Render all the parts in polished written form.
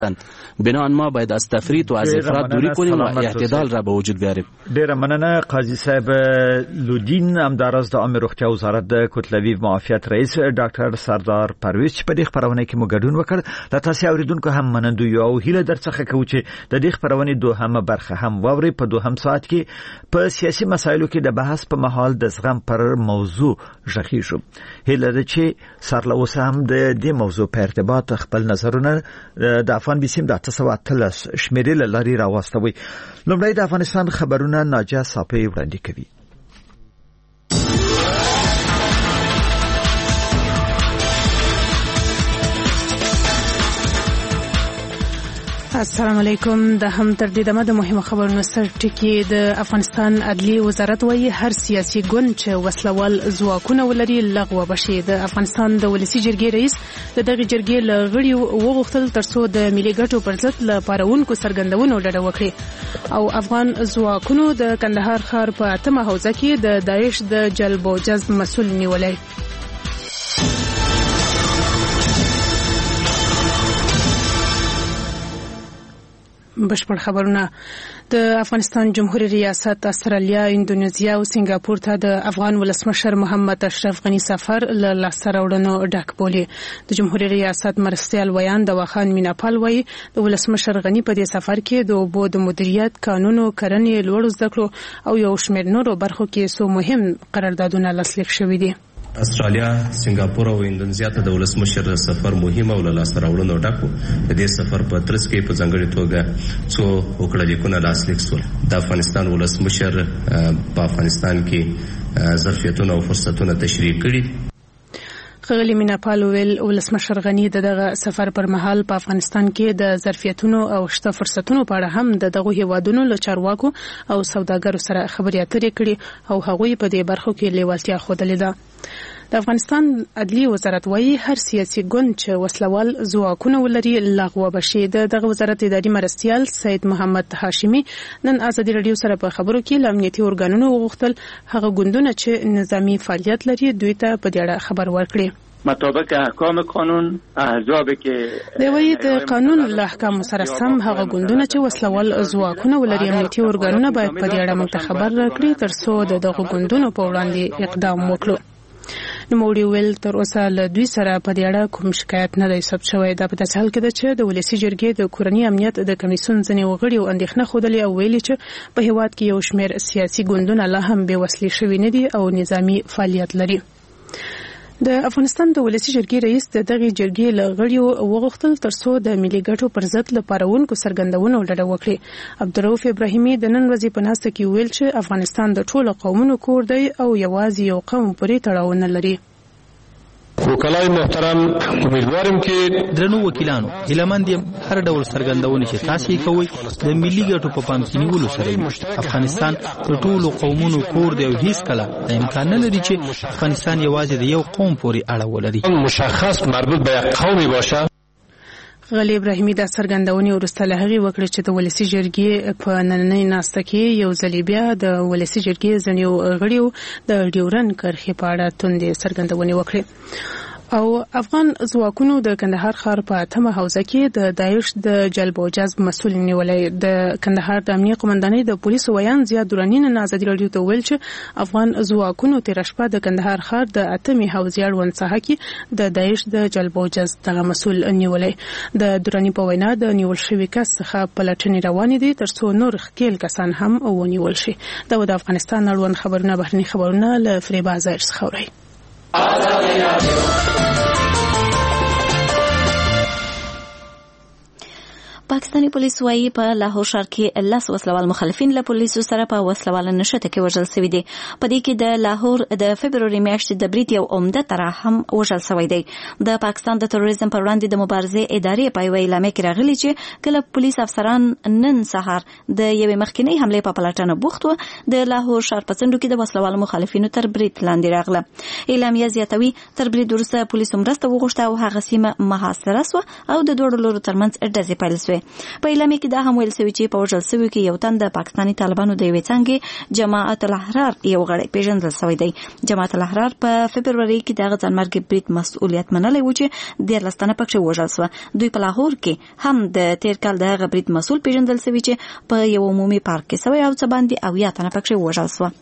بناء ما باید از تفریط و از افراط دوری کنیم و اعتدال را به وجود بیاریم. ډیره مننه قاضي صاحب لودین. همداراز د عامه روغتیا وزارت د کوتلوي معافیت رئیس ډاکټر سردار پرویز چې په دې خبرونه کې مو ګډون وکړ. لا تاسو اوریدونکو هم منندو یو هیله درڅخه کوو چې د دې خبرونه دوهمه برخه هم واوري. په دوهم ساعت کې په سیاسي مسایلو کې د بحث په محل د زغم پر موضوع ژغی شو. هیله ده چې سرلوس هم د دې موضوع په ارتباط خپل نظرونه د افغان بیسیم د 813 شمیرې لاري راوستوي. لومړی د افغانستان خبرونه ناجا صافی وړاندې کوي. السلام علیکم. د هم تر دې دمه د مهمه خبرونو سر ټکی د افغانستان عدلی وزارت وایي هر سیاسي ګوند چې وسلوال ځواکونه ولري لغوه بشي. د افغانستان د ولسی جرګې رئیس د دغه جرګې لغړي وغوښتل ترڅو د ملي ګټو پر ضد له پارونکو سرګندونو ډډه وکړي او افغان ځواکونو د کندهار ښار په 8مه حوزه کې د داعش د جلب او جذب مسؤل نیولای. بشپړ خبرونه. د افغانستان جمهوریت ریاست استرالیا، اندونیزیا او سنگاپور ته د افغان ولسمشر محمد اشرف غنی سفر له لاسته راوړنو ډک بولي. د جمهوریت ریاست مرستیال ویان د واخان میناپال وایي د ولسمشر غنی په دې سفر کې د اوبو د مدیریت، قانونو، کرنې، لوړو زده کړو او یو شمېر نورو برخو کې څو مهم قراردادونه لاسلیک شوي دي. استرالیا، سنگاپور او اندونیزیا ته د ولسمشر سفر مهم او لاسته راوړنو ډکو. د دې سفر په ترڅ کې په ځانګړي توګه څو وکړلیکونه لاسلیک شول. د افغانستان ولسمشر په افغانستان کې ظرفیتونه او فرصتونه تشریح کړي. ښاغلي میناپال ویل ولسمشر غنی دغه سفر پر مهال په افغانستان کې د ظرفیتونو او شته فرصتونو په اړه هم دغه هیوادونو له چارواکو او سوداګرو سره خبرې اترې کړي او هغوی په دې برخو کې لیوالتیا ښودلې ده. د افغانستان عدلی وزارت وایي هر سیاسي ګوند چې وسلوال ځواکونه ولري لغوه بشي. دغه وزارت اداري مرستیال سید محمد هاشمي نن ازادي رادیو سره په خبرو کې له امنیتي ارګانونو وغوښتل هغه ګوندونه چې نظامی فعالیت لري دوی ته په دې اړه خبر ورکړي. مطابق احکام قانون احزابی که دوی د قانون له احکام سره سم هغه ګوندونه چې وسلوال ځواکونه ولري امنیتي ارګانونه باید په دې اړه موږ ته خبر راکړي ترڅو دغه ګوندونو په وړاندې اقدام وکړو. نوموړي ویل تر اوسه له دوی سره په دې اړه کوم شکایت نه دی ثبت شوی. دا په داسې حال کې ده چې د ولسی جرګې د کورني امنیت د کمیسیون ځینې وغړي او اندېښنه ښودلې او ویلي چې په هیواد کې یو شمېر سیاسي ګوندونه لا هم بې وسلې شوي نه دي او نظامی فعالیت لري. د افغانستان د ولسی جرګې رئیس د دغه جرګې لغړیو وغوښتل ترڅو د ملي ګټو پر ضد لپارونکو سرګندونو ډډه وکړي. عبدالرؤف ابراهیمي د نن ورځې په ناسته کې ویل چې افغانستان د ټولو قومونو کور دی او یوازې یو قوم پورې تړاو نه لري. وکلای محترم امیدوارم چې درنو وکیلانو هیلمند هر ډول سرګندونه چې تاسو کوي د ملي ګټو په پام کې نیولو سره افغانستان د ټولو قومونو کور دی او هیڅ کله د امکان نه لري چې افغانستان یوازې د یو قوم پورې اړه ولري. مشخص مربوط به یک قومي باشه. غلی ابراهیمی د سرګندونې ورسته له هغې وکړه چې د ولسی جرګې په نننۍ ناسته کې یو ځلې بیا د ولسی جرګې ځینې غړیو د ډیورن کرښې په اړه توندې سرګندونې وکړې. او افغان ځواکونو د کندهار ښار په 8مه حوزه کې د داعش د جلب او جذب مسؤل نیولای. د کندهار د امنیه قومندانۍ د پولیسو ویان زیاد دورانی نن ازادي رادیو ته ویل چې افغان ځواکونو تیر شپه د کندهار ښار د 8مې حوزې اړوند ساحه کې د داعش د جلب او جذب دغه مسؤل نیولای. د دورانی په وینا د نیول شوی کس څخه پلټنې روانې دي ترڅو نور ښکېل کسان هم ونیول شي. دا د افغانستان اړوند خبرونه بهرني خبرونه له فریبا ظاهر څخه اوري. پاکستانی پولیس وايي په لاهور ښار کې 10 وسلوال مخالفین له پولیسو سره په وسلوال نشته کې وژل شوي دي. په دې کې د لاهور د فبروري میاشتې د برید یو عمده طرح هم وژل شوی دی. د پاکستان د تروریزم پر وړاندې د مبارزې ادارې په یوه اعلامیه کې راغلي چې کله پولیس افسران نن سهار د یوې مخکینۍ حملې په پلټنه بوخت وو د لاهور ښار په څنډو کې د وسلوال مخالفینو تر برید لاندې راغله. اعلامیه زیاتوي تر برید وروسته پولیسو مرسته وغوښته او هغه سیمه محاصره شوه او د دوړو لورو ترمنځ ډزې پیل شوې. په اعلامیه کې دا هم ویل شوی چې په وژل شویو کې یو تن د پاکستاني طالبانو د یوې څانګې جماعت الاحرار یو غړی پیژندل شوی دی. جماعت الاحرار په فبروري کې د ځانمرګي برید مسؤلیت منلی و چې 13 تنه پکې وژل شو. دوی په لاهور کې هم د تیر کال د برید مسؤل پیژندل شوی چې په یو عمومي پارک کې سوی او څه باندې 80 تنه پکې وژل شو.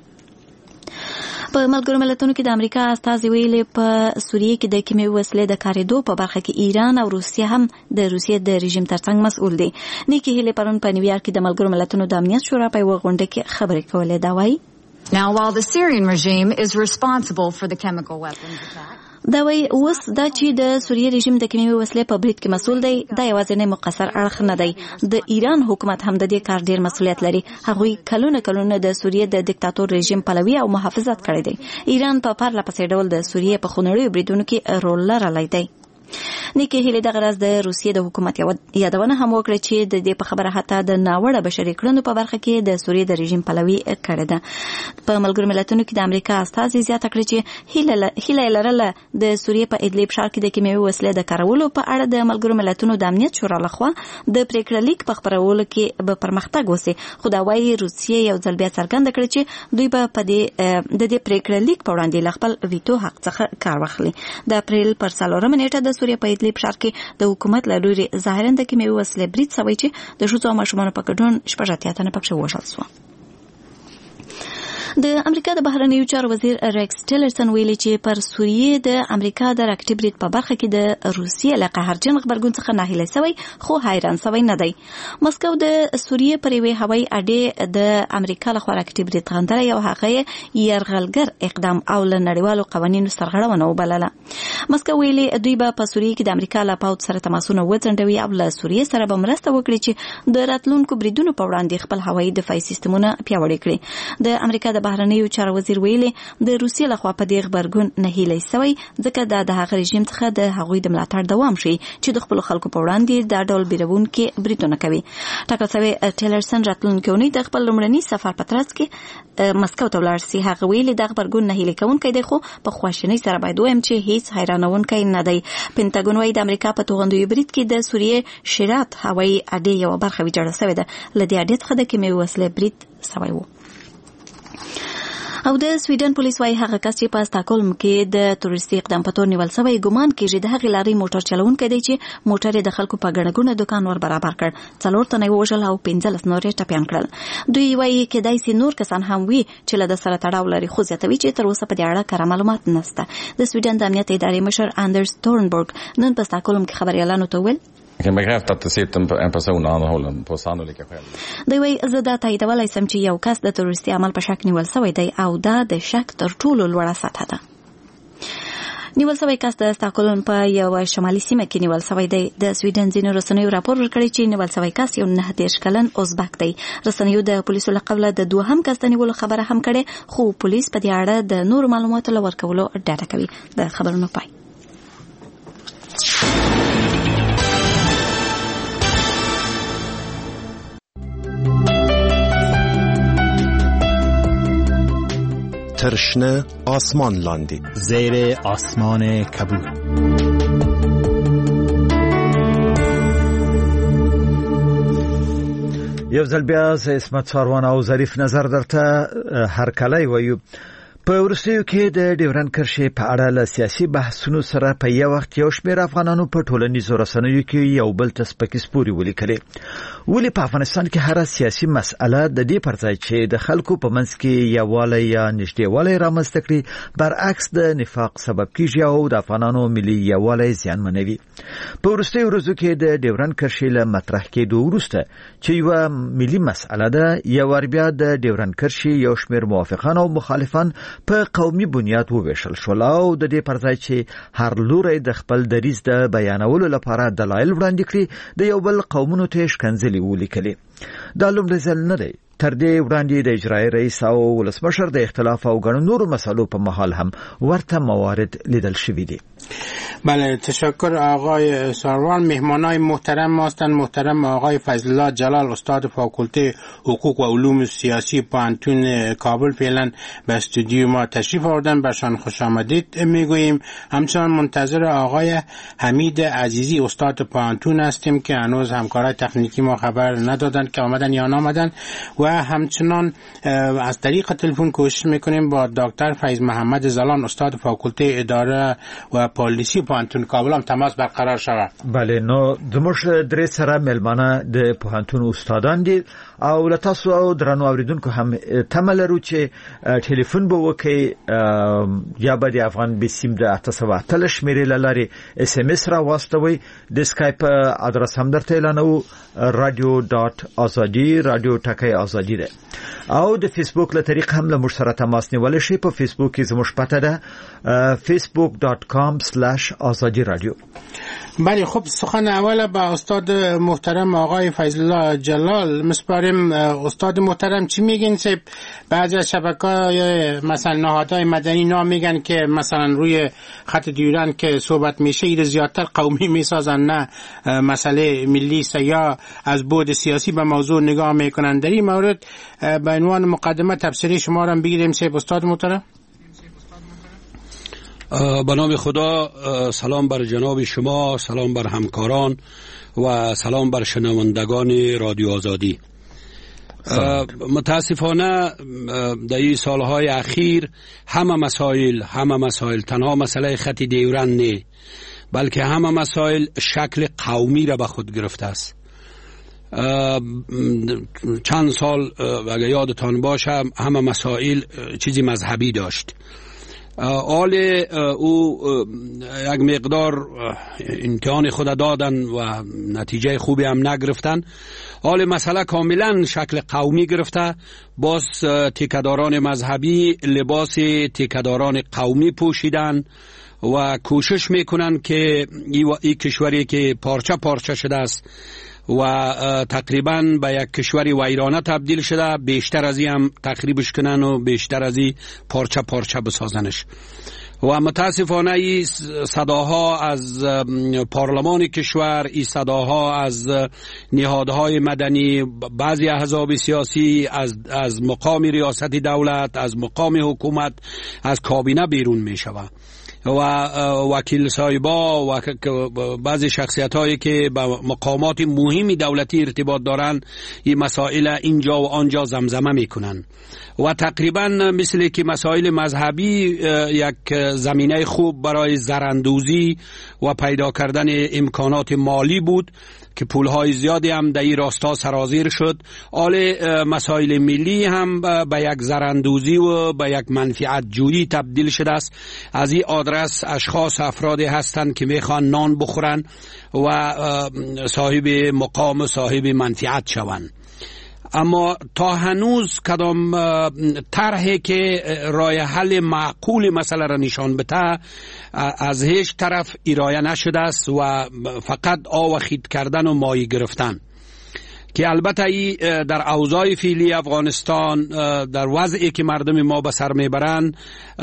په ملګرو ملتونو کې د امریکا استازي ویلي په سوریه کې د کیمیاوي وسلې د کاریدو په برخه کې ایران او روسیه هم د روسیې د رژیم ترڅنګ مسؤل دي. نیکی هیلې پرون په نیویارک کې د ملګرو ملتونو د امنیت شورا په یوه غونډه کې خبرې کولې. دا وایي Now while the Syrian regime is responsible for the chemical weapons attack دا وی اوس دا چې د سوریه رژیم د کیمیاوي وسلې په برید کې مسؤل دی دا یوازې نه مقصر اړخ نه دی. د ایران حکومت هم د دې کار ډیر مسؤلیت لري. هغوی کلونه د سوریه د دیکتاتور رژیم پلوي او محافظت کړی دی. ایران په پرله پسې ډول د سوریه په خونړیو بریدونو کې رول لرلی دی. نیکی هیلې دغه راز د روسیې د حکومت یادونه هم وکړه چې د دې په خبره حتی د ناوړه بشري کړنو په برخه کې د سوریې د رژیم پلوي کړې ده. په ملګرو ملتونو کې د امریکا استازي زیاته کړې چې هیله لرله د سوریې په ادلیب ښار کې د کیمیاوي وسلې د کارولو په اړه د ملګرو ملتونو د امنیت شورا لخوا د پریکړه لیک په خپرولو کې به پرمختګ وشي. خو دا وايي روسیې یو ځل بیا څرګنده کړې چې دوی به په دې پریکړه لیک په وړاندې له خپل ویټو حق څخه کار واخلي. د اپریل پر 4 نیټه د سوریې په ادلیب ښار کې د حکومت له لوري ظاهراً د کیمیاوي وسلې برید شوی چې د ښځو او ماشومانو په ګډون 80 تنه پکې وژل شو. د امریکا د بهرنیو چارو وزیر ریکس ټیلرسن ویلي چې پر سوریه د امریکا د راکټي برید په برخه کې د روسیې له قهرجن غبرګون څخه ناهیلی شوی خو حیران شوی نه دی. مسکو د سوریې پر یوې هوایي اډې د امریکا لخوا راکټي برید غندلی او هغه یرغلګر اقدام او له نړیوالو قوانینو سرغړونه وبلله. مسکو ویلي دوی به په سوریه کې د امریکا له پوځ سره تماسونه وځنډوي او له سوریې سره به مرسته وکړي چې د راتلونکو بریدونو په وړاندې خپل هوایي دفاعي سیستمونه پیاوړي کړي. د امریکا د بهرنیو چارو وزیر ویلي د روسیې لخوا په دې غبرګون نه هیلی شوی ځکه دا د هغه رژیم څخه د هغوی د ملاتړ دوام شي چې د خپل خلکو په وړاندې دا ډول بیرونکي بریدونه کوي. ټاکل شوی ټیلرسن راتلونکي اونۍ د خپل لومړني سفر په ترڅ کې مسکو ته ولاړ شي. هغه ویلي د غبرګون نه هیلی کوونکی دی خو په خواشینۍ سره باید ووایم چې هیڅ حیرانونکی نه دی. پینټاګون وایي د امریکا په توغندیو برید کې د سوریې شرات هوایي اډې یوه برخه ویجاړه شوې ده. له دې اډې څخه د کیمیاوي وسلې برید شوی و. او د سویډن پولیس وايي هغه کس چې په استاکولم کې د تروریستي اقدام په تور نیول شوی ګمان کېږي د هغې لارې موټر چلوونکی دی چې موټر یې د خلکو په ګڼه ګوڼه دوکان ور برابر کړ. 4 تنه یې ووژل او 15 نور یې ټپیان کړل. دوی وايي کېدای شي نور کسان هم وي چې له ده سره تړاو لري خو زیاتوي چې تر اوسه په دې اړه کره معلومات نشته. د سویډن د امنیت ادارې مشر اندرس تورنبرګ نن په استاکولم کې خبریالانو ته وویل Jag kan bekräfta att det sitter en person anhållen på sannolika skäl. دوی وايي زه دا تاییدولی سم چې یو کس د تروریستي عمل په شک نیول شوی دی او دا د شک تر ټولو لوړه سطحه ده. نیول شوی کس د استاکولم په یو شمالي سیمه کې نیول شوی دی. د سویډن ځینو رسنیو راپور ورکړی چې نیول شوی کس یو 19 کلن ازبک دی. رسنیو د پولیسو له قبله د دوهم کس د نیولو خبره هم کړې خو پولیس په دې اړه د نورو معلوماتو له ورکولو ډډه کوي. د خبرونو پای. ترشنه آسمان لاندی زیر آسمان کبود. یو ځل بیا اسمت ساروان او ظریف نظر درته هر کله وایو. په وروستیو کې د ډیورند کرښې په اړه له سیاسي بحثونو سره په یو وخت یو شمېر افغانانو په ټولنیزو رسنیو کې یو بل ته سپکې سپورې ولیکلې. ولې په افغانستان کې هره سیاسي مسأله د دې پر ځای چې د خلکو په منځ کې یووالی یا نږدېوالی رامنځته کړي برعکس د نفاق سبب کیږي او د افغانانو ملي یووالی زیانمنوي. په وروستیو ورځو کې د ډیورند کرښې له مطرح کېدو وروسته چې یوه ملي مسأله ده یو وار بیا د ډیورند کرښې یو شمېر موافقان او مخالفان په قومي بنیاد وویشل شول او د دې پر ځای چې هر لوری د خپل دریځ د بیانولو لپاره دلایل وړاندې کړي د یو بل قومونو ته ښکنځلې ولیکلې. دا لومړی ځل نه دی. تر دې وړاندې د اجرایي رئیس او ولسمشر د اختلاف او ګڼو نورو مسلو په مهال هم ورته موارد لیدل شوي دي. بله تشکر آقای ساروان. مهمانای محترم هستند. محترم آقای فضل الله جلال استاد فاکولته حقوق و علوم سیاسی پوهنتون کابل فعلا به استودیو ما تشریف آوردن، برشان خوش آمدید میگوییم. همچنان منتظر آقای حمید عزیزی استاد پوهنتون هستیم که هنوز همکارای تکنیکی ما خبر ندادن که آمدن یا نامدن و همچنان از طریق تلفن کوشش میکنیم با دکتر فیض محمد زلان استاد فاکولته اداره و پالیسی پوهنتون کابل هم تماس برقرار شود. بله نو دموش درې سره ملمانه د پوهنتون استادان دي او لتاسو او درنو اوریدونکو هم تمه لرو چې ټلیفون به وکي یا به د افغان بسیم د 878 شمیرې لاري اس ام اس را واستوي. د اسکایپ ادرس هم درته اعلانو radio.azadi radio ټکای ازادي ده او د فیسبوک له طریق هم له مر سره تماس نیول شي. په فیسبوک کې زموږ پته ده facebook.com/azadi radio. بله خب سخن اول با استاد محترم آقای فضل الله جلال مسپاریم. استاد محترم چی میگین که بعضی از شبکه‌های مثلا نهادهای مدنی نام میگن که مثلا روی خط دیورن که صحبت میشه ایر زیادتر قومی میسازن نه مسئله ملی است یا از بعد سیاسی به موضوع نگاه میکنن؟ در این مورد به عنوان مقدمه تبصره شما را بگیریم سه استاد محترم. به نام خدا، سلام بر جناب شما، سلام بر همکاران و سلام بر شنوندگان رادیو آزادی. متاسفانه در این سالهای اخیر همه مسائل تنها مسئله خط دیورن نه بلکه همه مسائل شکل قومی را به خود گرفته است. چند سال اگر یادتان باشه همه مسائل چیزی مذهبی داشت. حال او یک مقدار امتحان خود دادن و نتیجه خوبی هم نگرفتن. حال مسئله کاملا شکل قومی گرفته. باز تیکداران مذهبی لباس تیکداران قومی پوشیدن و کوشش میکنن که این کشوری که پارچه شده است و تقریبا به یک کشوری ویرانه تبدیل شده بیشتر از این هم تخریبش کنن و بیشتر از این پارچه بسازنش. و متاسفانه این صداها از پارلمان کشور، این صداها از نهادهای مدنی، بعضی احزاب سیاسی از مقام ریاست دولت، از مقام حکومت، از کابینه بیرون می شود و وکیل صاحبا و بعضی شخصیت هایی که به مقامات مهمی دولتی ارتباط دارند این مسائل اینجا و آنجا زمزمه میکنن و تقریبا مثل که مسائل مذهبی یک زمینه خوب برای زراندوزی و پیدا کردن امکانات مالی بود که پولهای زیادی هم در این راستا سرازیر شد. حال مسائل ملی هم به یک زراندوزی و به یک منفعت جویی تبدیل شده است. از این آدرس اشخاص افرادی هستند که میخوان نان بخورن و صاحب مقام و صاحب منفعت شوند. اما تا هنوز کدام طرحی که راه حل معقول مسئله را نشان بده از هیچ طرف ارائه نشده است و فقط آوخید کردن و مایه گرفتن که البته ای در اوضاع فعلی افغانستان در وضعی که مردم ما به سر میبرند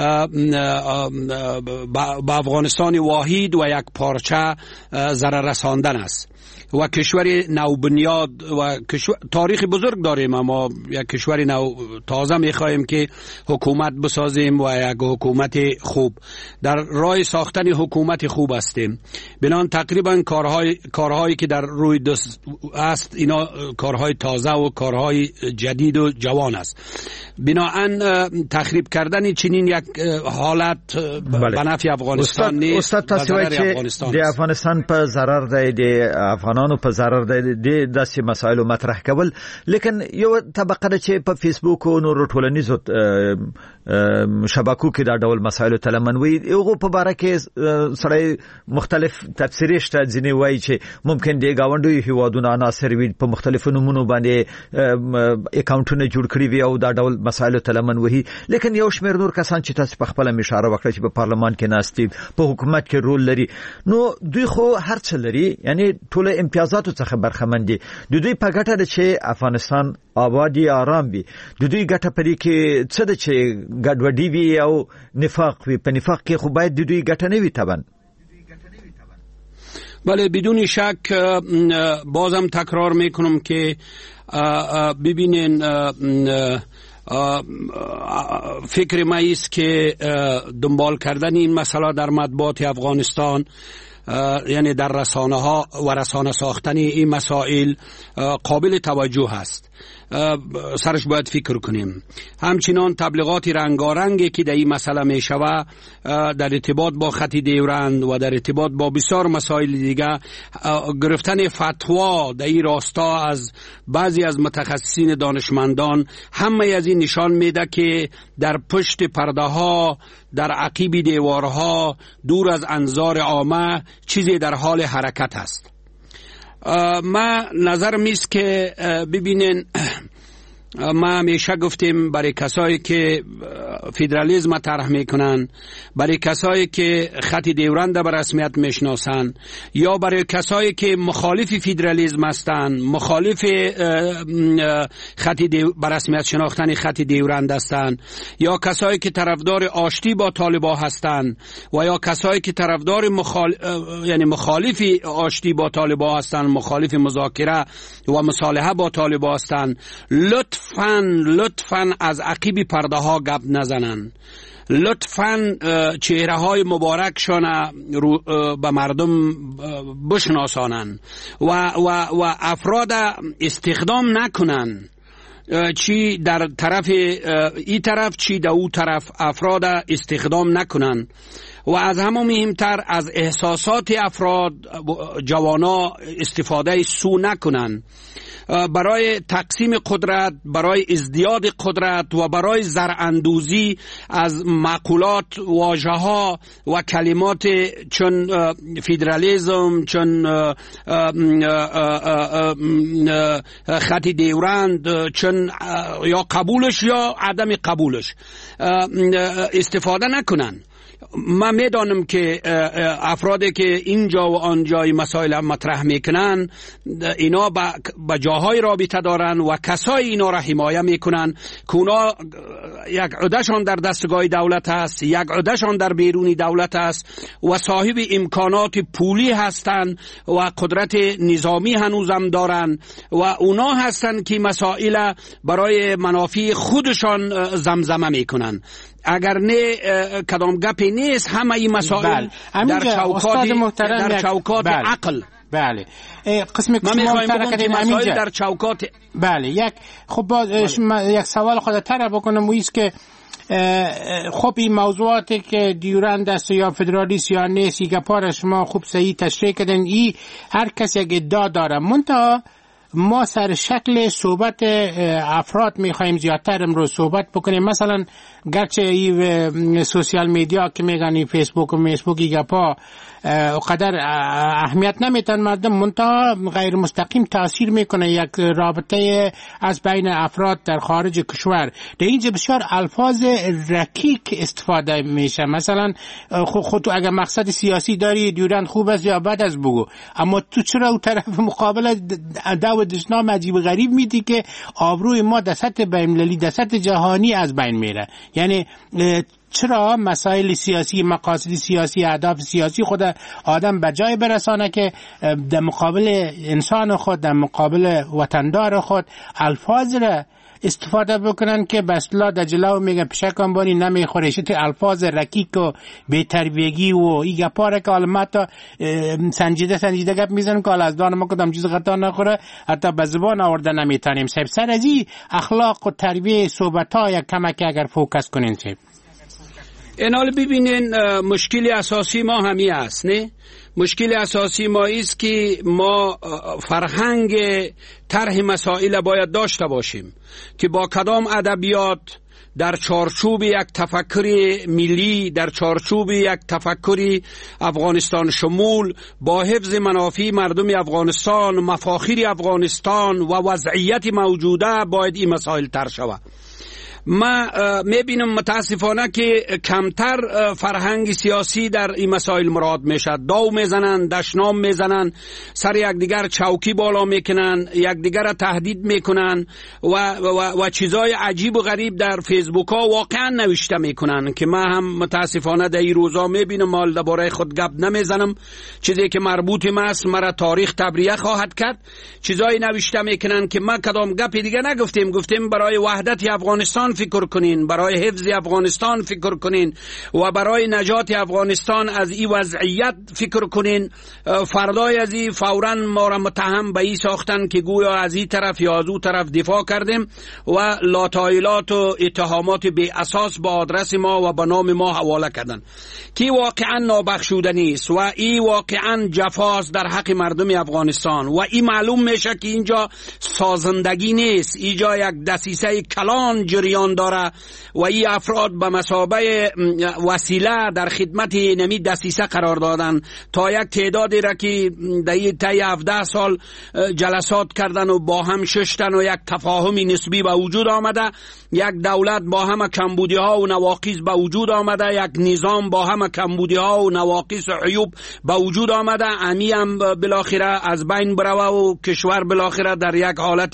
به افغانستان واحد و یک پارچه ضرر رساندن است و کشور نوبنیاد و تاریخ بزرگ داریم اما یک کشور نو تازه میخواهیم که حکومت بسازیم و یک حکومت خوب در راه ساختن حکومت خوب هستیم. بنان تقریبا کارهایی که در روی دست است اینا کارهای تازه و کارهای جدید و جوان است. بناهن تخریب کردن چنین یک حالت به نفع افغانستان نیست. استاد تاسو وایي چې د افغانستان په ضرر دی د افغانانو په ضرر دی د داسې مسایلو مطرح کول، لیکن یو طبقه ده چې په فیسبوک او نورو ټولنیزو شبکو کې دا ډول مسایلو تلمنوي یو په باره کې سره مختلف تفسیرې شته. ځینې وایي چې ممکن دی گاونډي هیوادونه عناصر وي په مختلفو نمونو باندې اکاونټونه جوړ کړي وي او دا ډول مسایلو تلمن وهي، لیکن یو شمېر نور کسان چې تاسو په خپل اشاره وکړه چې په پارلمان کې ناستي په حکومت کې رول لري نو دوی خو هر څه لري، یعنی ټول امتیازاتو څخه برخمن دي. د دوی په ګټه ده چې افغانستان آبادی آرام وي. د دوی ګټه پرې کې څه ده چې ګډوډي وي او نفاق وي. په نفاق کې خو باید د دوی ګټه نه وي طبعا. بله بدون شک بازم تکرار میکنم که ببینین فکر ما است که دنبال کردن این مسئله در مطبوعات افغانستان یعنی در رسانه ها و رسانه ساختن این مسائل قابل توجه است. سرش باید فکر کنیم. همچنان تبلیغات رنگارنگی که در این مسئله می شود در ارتباط با خط دیورند و در ارتباط با بسیار مسائل دیگه، گرفتن فتوا در این راستا از بعضی از متخصصین دانشمندان، همه از این نشان میده که در پشت پرده ها، در عقیب دیوارها، دور از انظار عامه چیزی در حال حرکت است. ما نظر میست که ببینین، ما همیشه گفتیم برای کسایی که فدرالیسم طرح میکنن، برای کسایی که خط دیورند به رسمیت میشناسن، یا برای کسایی که مخالف فدرالیسم هستند، مخالف خط به رسمیت شناختن خط دیورند هستند، یا کسایی که طرفدار آشتی با طالبان هستند و یا کسایی که طرفدار یعنی مخالف آشتی با طالبان هستند، مخالف مذاکره و مصالحه با طالبان هستند، لطفاً از عقیب پرده ها گپ نزنن. لطفاً چهره های مبارکشان به مردم بشناسانن و افراد استخدام نکنن، چی در طرف ای طرف چی در او طرف افراد استخدام نکنن و از همه مهمتر از احساسات افراد جوانا استفاده سو نکنن برای تقسیم قدرت، برای ازدیاد قدرت و برای زراندوزی از مقولات، واژه‌ها و کلمات چون فدرالیسم، چون خط دیورند، چون یا قبولش یا عدم قبولش استفاده نکنن. من میدانم که افرادی که اینجا و آنجای مسائل مطرح میکنن، اینا با جاهای رابطه دارن و کسای اینا را حمایه میکنن که اونا یک عدهشان در دستگاه دولت است، یک عدهشان در بیرونی دولت است و صاحب امکانات پولی هستند و قدرت نظامی هنوزم دارن و اونا هستند که مسائل برای منافع خودشان زمزمه میکنن. اگر نه کدام گپی نیست، همه این مسائل در چوکات عقل. بله قسم محترم کردیم مسائل در چوکات. بله یک خب باز یک سوال خودتر بکنم و ایست که خب این موضوعاتی که دیورند است یا فدرالیست یا نیست، گپار شما خوب صحیح تشریح کردن، این هر کس یک ادعا داره، منتها ما سر شکل صحبت افراد میخوایم زیادتر امروز صحبت بکنیم. مثلا گرچه این سوشیال میدیا که میگن فیسبوک و میسبوکی گپا قدر اهمیت نمیتن مردم، منتها غیر مستقیم تاثیر میکنه یک رابطه از بین افراد در خارج کشور. در اینجا بسیار الفاظ رکیک استفاده میشه. مثلا خود تو اگر مقصد سیاسی داری دیورند خوب است یا بد است بگو، اما تو چرا اون طرف مقابل دو دشنام عجیب غریب میدی که آبروی ما در سطح بین‌المللی، در سطح جهانی از بین میره. یعنی چرا مسائل سیاسی، مقاصد سیاسی، اهداف سیاسی خود آدم به جای برسانه که در مقابل انسان خود، در مقابل وطندار خود الفاظ را استفاده بکنن که به اصطلاح در جلو میگه پشکان بانی نمیخوره. شت الفاظ رکیک و بی‌تربیگی و این گپاره که علامت سنجیده گپ میزنن که از دان ما کدام چیز خطا نخوره، حتی به زبان آورده نمیتونیم. سر از این اخلاق و تربیه صحبت ها یک کمک اگر فوکس کنین سیب. اینال ببینین مشکل اساسی ما همی است، نه؟ مشکل اساسی ما است که ما فرهنگ طرح مسائل باید داشته باشیم که با کدام ادبیات در چارچوب یک تفکر ملی، در چارچوب یک تفکر افغانستان شمول، با حفظ منافع مردم افغانستان، مفاخر افغانستان و وضعیت موجوده باید این مسائل طرح شود. ما میبینم متاسفانه که کمتر فرهنگ سیاسی در این مسائل مراد میشد. داو میزنن، دشنام میزنن، سر یکدیگر چوکی بالا میکنن، یکدیگر را تهدید میکنن و چیزای عجیب و غریب در فیسبوک ها واقعا نوشته میکنن که ما هم متاسفانه در این روزا میبینم. مال درباره خود گپ نمیزنم، چیزی که مربوط است مرا تاریخ تبریه خواهد کرد. چیزای نوشته میکنن که ما کدام گپ دیگه گفتیم برای وحدت افغانستان فکر کنین، برای حفظ افغانستان فکر کنین و برای نجات افغانستان از این وضعیت فکر کنین. فردای از این فوراً ما را متهم به این ساختن که گویا از این طرف یا از اون طرف دفاع کردیم و لاتایلات و اتهامات بی اساس با آدرس ما و به نام ما حواله کردن که واقعا نابخشودنی است و این واقعا جفاست در حق مردم افغانستان و این معلوم میشه که اینجا سازندگی نیست، اینجا یک دسیسه کلان جریان داره و این افراد به مثابه وسیله در خدمت نمی دسیسه قرار دادن تا یک تعدادی را که در طی 17 سال جلسات کردن و با هم ششتن و یک تفاهمی نسبی به وجود آمده، یک دولت با هم کمبودی ها و نواقص به وجود آمده، یک نظام با هم کمبودی ها و نواقص و عیوب به وجود آمده، امی هم بالاخره از بین بروه و کشور بالاخره در یک حالت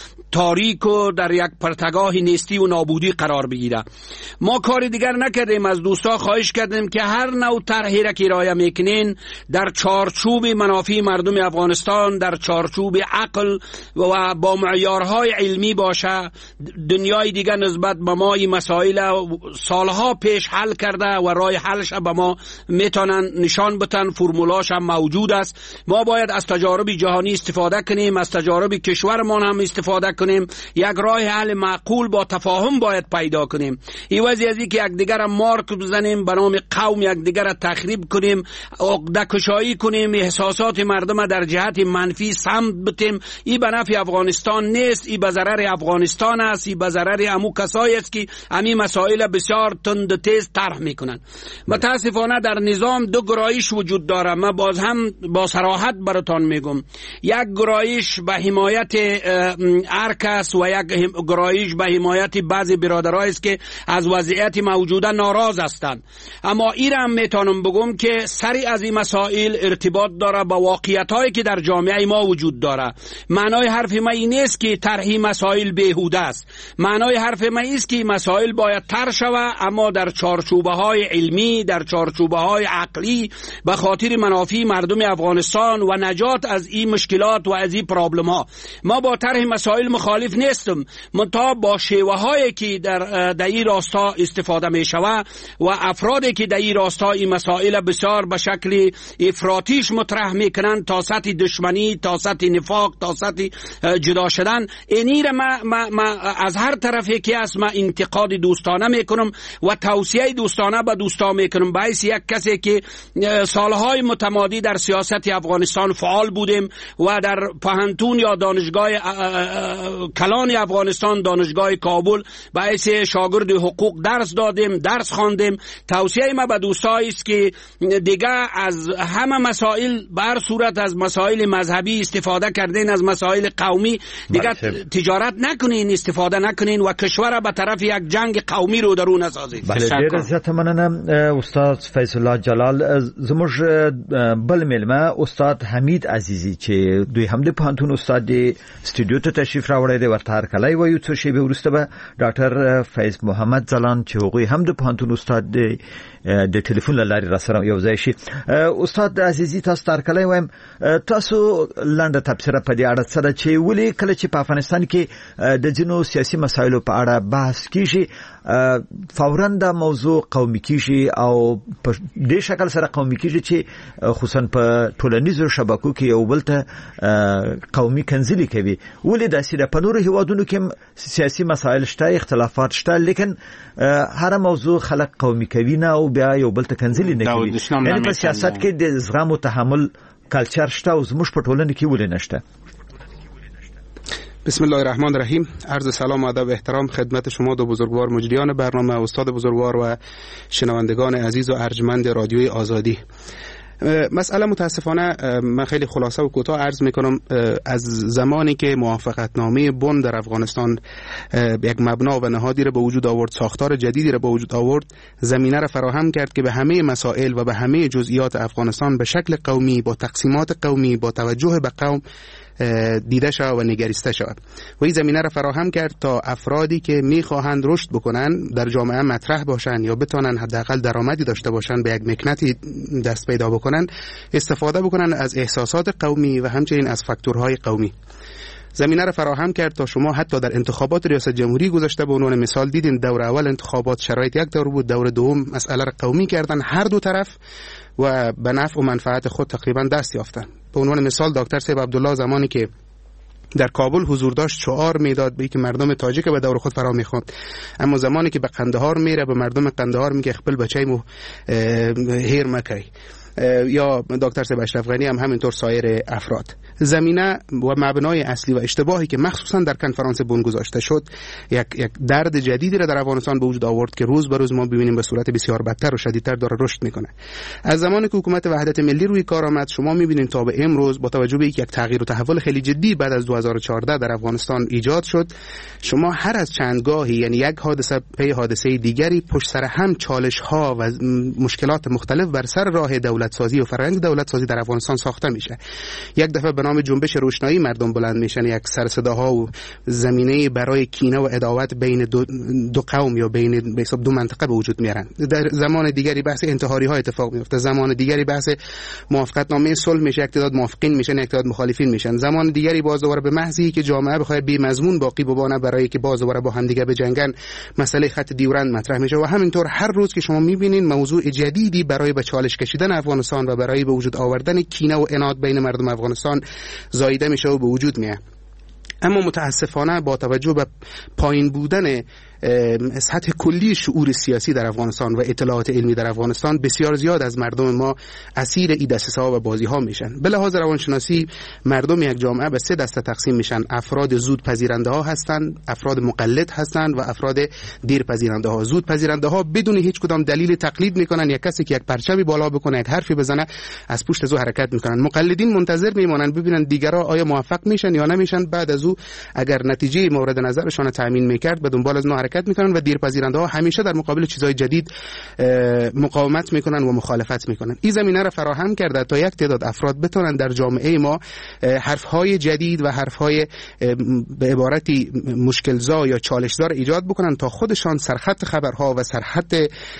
تاریک و در یک پرتگاه نیستی و نابودی قرار بگیره. ما کاری دیگر نکردیم، از دوستا خواهش کردیم که هر نوع طرحی را که ارائه میکنین در چارچوب منافع مردم افغانستان، در چارچوب عقل و با معیارهای علمی باشه. دنیای دیگر نسبت به ما این مسائل سالها پیش حل کرده و راه حلش به ما میتونن نشان بدن، فرمولاش هم موجود است. ما باید از تجارب جهانی استفاده کنیم، از تجارب کشورمان هم استفاده کنیم، یک راه حل معقول با تفاهم باید پیدا کنیم. این وضعیتی که یکدیگر مارک بزنیم، به نام قوم یکدیگر تخریب کنیم، عقده کشایی کنیم، احساسات مردم در جهت منفی سمت بتیم، این به نفع افغانستان نیست، این به ضرر افغانستان است، این به ضرر امو کسایی است که همین مسائل بسیار تند و تیز طرح میکنن. متاسفانه در نظام دو گرایش وجود داره. من باز هم با صراحت براتون میگم، یک گرایش به حمایت ارکس و یک گرایش به حمایت بعضی برادرایی است که از وضعیت موجوده ناراض هستند. اما این هم میتونم بگم که سری از این مسائل ارتباط داره با واقعیت‌هایی که در جامعه ما وجود داره. معنای حرف ما این نیست که طرح مسائل بیهوده است. معنای حرف ما است که مسائل باید طرح شود، اما در چارچوبه‌های علمی، در چارچوبه‌های عقلی، به خاطر منافع مردم افغانستان و نجات از این مشکلات و از این پرابلم‌ها. ما با طرح مسائل مخالف نیستم، منتها با شیوه‌هایی که در این راستا استفاده می‌شود و افرادی که در این راستا این مسائل بسیار به شکل افراطیش مطرح میکنن تا سطح دشمنی، تا سطح نفاق، تا سطح جدا شدن، اینی را ما از هر طرفی که است ما انتقاد دوستانه میکنم و توصیه دوستانه به دوستان میکنم. باعث یک کسی که سالهای متمادی در سیاست افغانستان فعال بودیم و در پهنتون یا دانشگاه کلان افغانستان، دانشگاه کابل، باعث شاگرد حقوق درس دادیم، درس خواندیم. توصیه ما به دوستایی است که دیگه از همه مسائل بر صورت از مسائل مذهبی استفاده کردین، از مسائل قومی دیگه تجارت نکنین، استفاده نکنین و کشور به طرف یک جنگ قومی رو درون نسازید. بله، ډیر زیاته مننه استاد فیض الله جلال. زموږ بل ملمه استاد حمید عزیزی چې دوی هم د پانتون استاد دی استودیو ته تشریف راوړی دی، ورته هرکلی وایو. څو شیبې وروسته به ډاکټر فیض محمد ځلان چې هغوی هم د پانتون استاد دی د ټلیفون له لارې راسره یو ځای شي. استاد عزیزي، تاسو ته هرکلی وایم. تاسو لنډه تبصره په دې اړه څه ده چې ولې کله چې په افغانستان کې د ځینو سیاسي مسایلو په اړه بحث کیږي فوراً دا موضوع قومي کیږي او په دې شکل سره قومي کیږي چې خصوصا په ټولنیزو شبکو کې یو بل ته قومي کنځلې کوي. ولې داسې ده؟ په نورو هیوادونو کې سیاسي مسایل شته، اختلافات شته، لیکن هر موضوع خلک قومي کوي نه او بیا یو بل ته کنځلې نه کوي. یعنې په سیاست کې د زغم او تحمل کلچر شته او زموږ په ټولنه کې ولې نشته؟ بسم الله الرحمن الرحیم. عرض سلام و ادب و احترام خدمت شما دو بزرگوار مجریان برنامه، استاد بزرگوار و شنوندگان عزیز و ارجمند رادیوی آزادی. مسئله متاسفانه من خیلی خلاصه و کوتاه عرض میکنم. از زمانی که موافقتنامه بن در افغانستان یک مبنا و نهادی را به وجود آورد، ساختار جدیدی را به وجود آورد، زمینه را فراهم کرد که به همه مسائل و به همه جزئیات افغانستان به شکل قومی، با تقسیمات قومی، با توجه به قوم دیده شود و نگریسته شود و این زمینه را فراهم کرد تا افرادی که میخواهند رشد بکنن در جامعه مطرح باشن یا بتونن حداقل درآمدی داشته باشن، به یک مکنتی دست پیدا بکنن، استفاده بکنن از احساسات قومی و همچنین از فاکتورهای قومی. زمینه را فراهم کرد تا شما حتی در انتخابات ریاست جمهوری گذشته به عنوان مثال دیدین دور اول انتخابات شرایط یک دور بود، دور دوم مسئله را قومی کردن هر دو طرف و به نفع و منفعت خود تقریبا دست یافتن. به عنوان مثال دکتر صاحب عبدالله زمانی که در کابل حضور داشت شعار میداد به که مردم تاجیک به دور خود فرا میخواند، اما زمانی که به قندهار میره به مردم قندهار میگه خپل بچه‌مو هیر مکای. یا دکتر صاحب اشرف غنی هم همینطور سایر افراد. زمینه و مبنای اصلی و اشتباهی که مخصوصا در کنفرانس بن گذاشته شد یک درد جدیدی را در افغانستان به وجود آورد که روز به روز ما ببینیم به صورت بسیار بدتر و شدیدتر داره رشد میکنه. از زمانی که حکومت وحدت ملی روی کار آمد شما میبینید تا به امروز با توجه به یک تغییر و تحول خیلی جدی بعد از 2014 در افغانستان ایجاد شد، شما هر از چندگاهی یعنی یک حادثه پی حادثه دیگری پشت سر هم چالش ها و مشکلات مختلف بر سر راه دولت سازی و فرآیند دولت سازی در افغانستان ساخته میشه. یک دفعه به نام جنبش روشنایی مردم بلند میشن، یک سر صداها و زمینه برای کینه و عداوت بین دو قوم یا بین دو منطقه به وجود میارن. در زمان دیگری بحث انتحاری ها اتفاق میفته، زمان دیگری بحث موافقت نامه صلح میشه، یک تعداد موافقین میشن، یک تعداد مخالفین میشن. زمان دیگری باز دوباره به محضی که جامعه بخواد بی مضمون باقی بمونه برای که باز دوباره با هم دیگه بجنگن، مسئله خط دیورند مطرح میشه و همینطور هر روز که شما میبینین موضوع جدیدی برای به چالش کشیدن افغانستان و برای به وجود آوردن کینه و عناد بین مردم افغانستان زاییده میشه و به وجود میاد. اما متاسفانه با توجه به پایین بودن سطح کلی شعور سیاسی در افغانستان و اطلاعات علمی در افغانستان، بسیار زیاد از مردم ما اسیر این دسیسه‌ها و بازی‌ها میشن. به لحاظ روانشناسی مردم یک جامعه به 3 دسته تقسیم میشن: افراد زود پذیرنده ها هستند، افراد مقلد هستند و افراد دیر پذیرنده ها. زود پذیرنده ها بدون هیچ کدام دلیل تقلید میکنن، یک کسی که یک پرچمی بالا بکنه، یک حرفی بزنه، از پشت زو حرکت میکنن. مقلدین منتظر میمونن ببینن دیگرها آیا موفق میشن یا نمیشن، بعد از او اگر نتیجه مورد نظرشون تامین میکرد به دنبال از حرکت میکنن و دیر پذیرنده ها همیشه در مقابل چیزهای جدید مقاومت میکنن و مخالفت میکنن. این زمینه را فراهم کرده تا یک تعداد افراد بتونن در جامعه ما حرفهای جدید و حرفهای به عبارتی مشکلزا یا چالشزا ایجاد بکنن تا خودشان سرخط خبرها و سرخط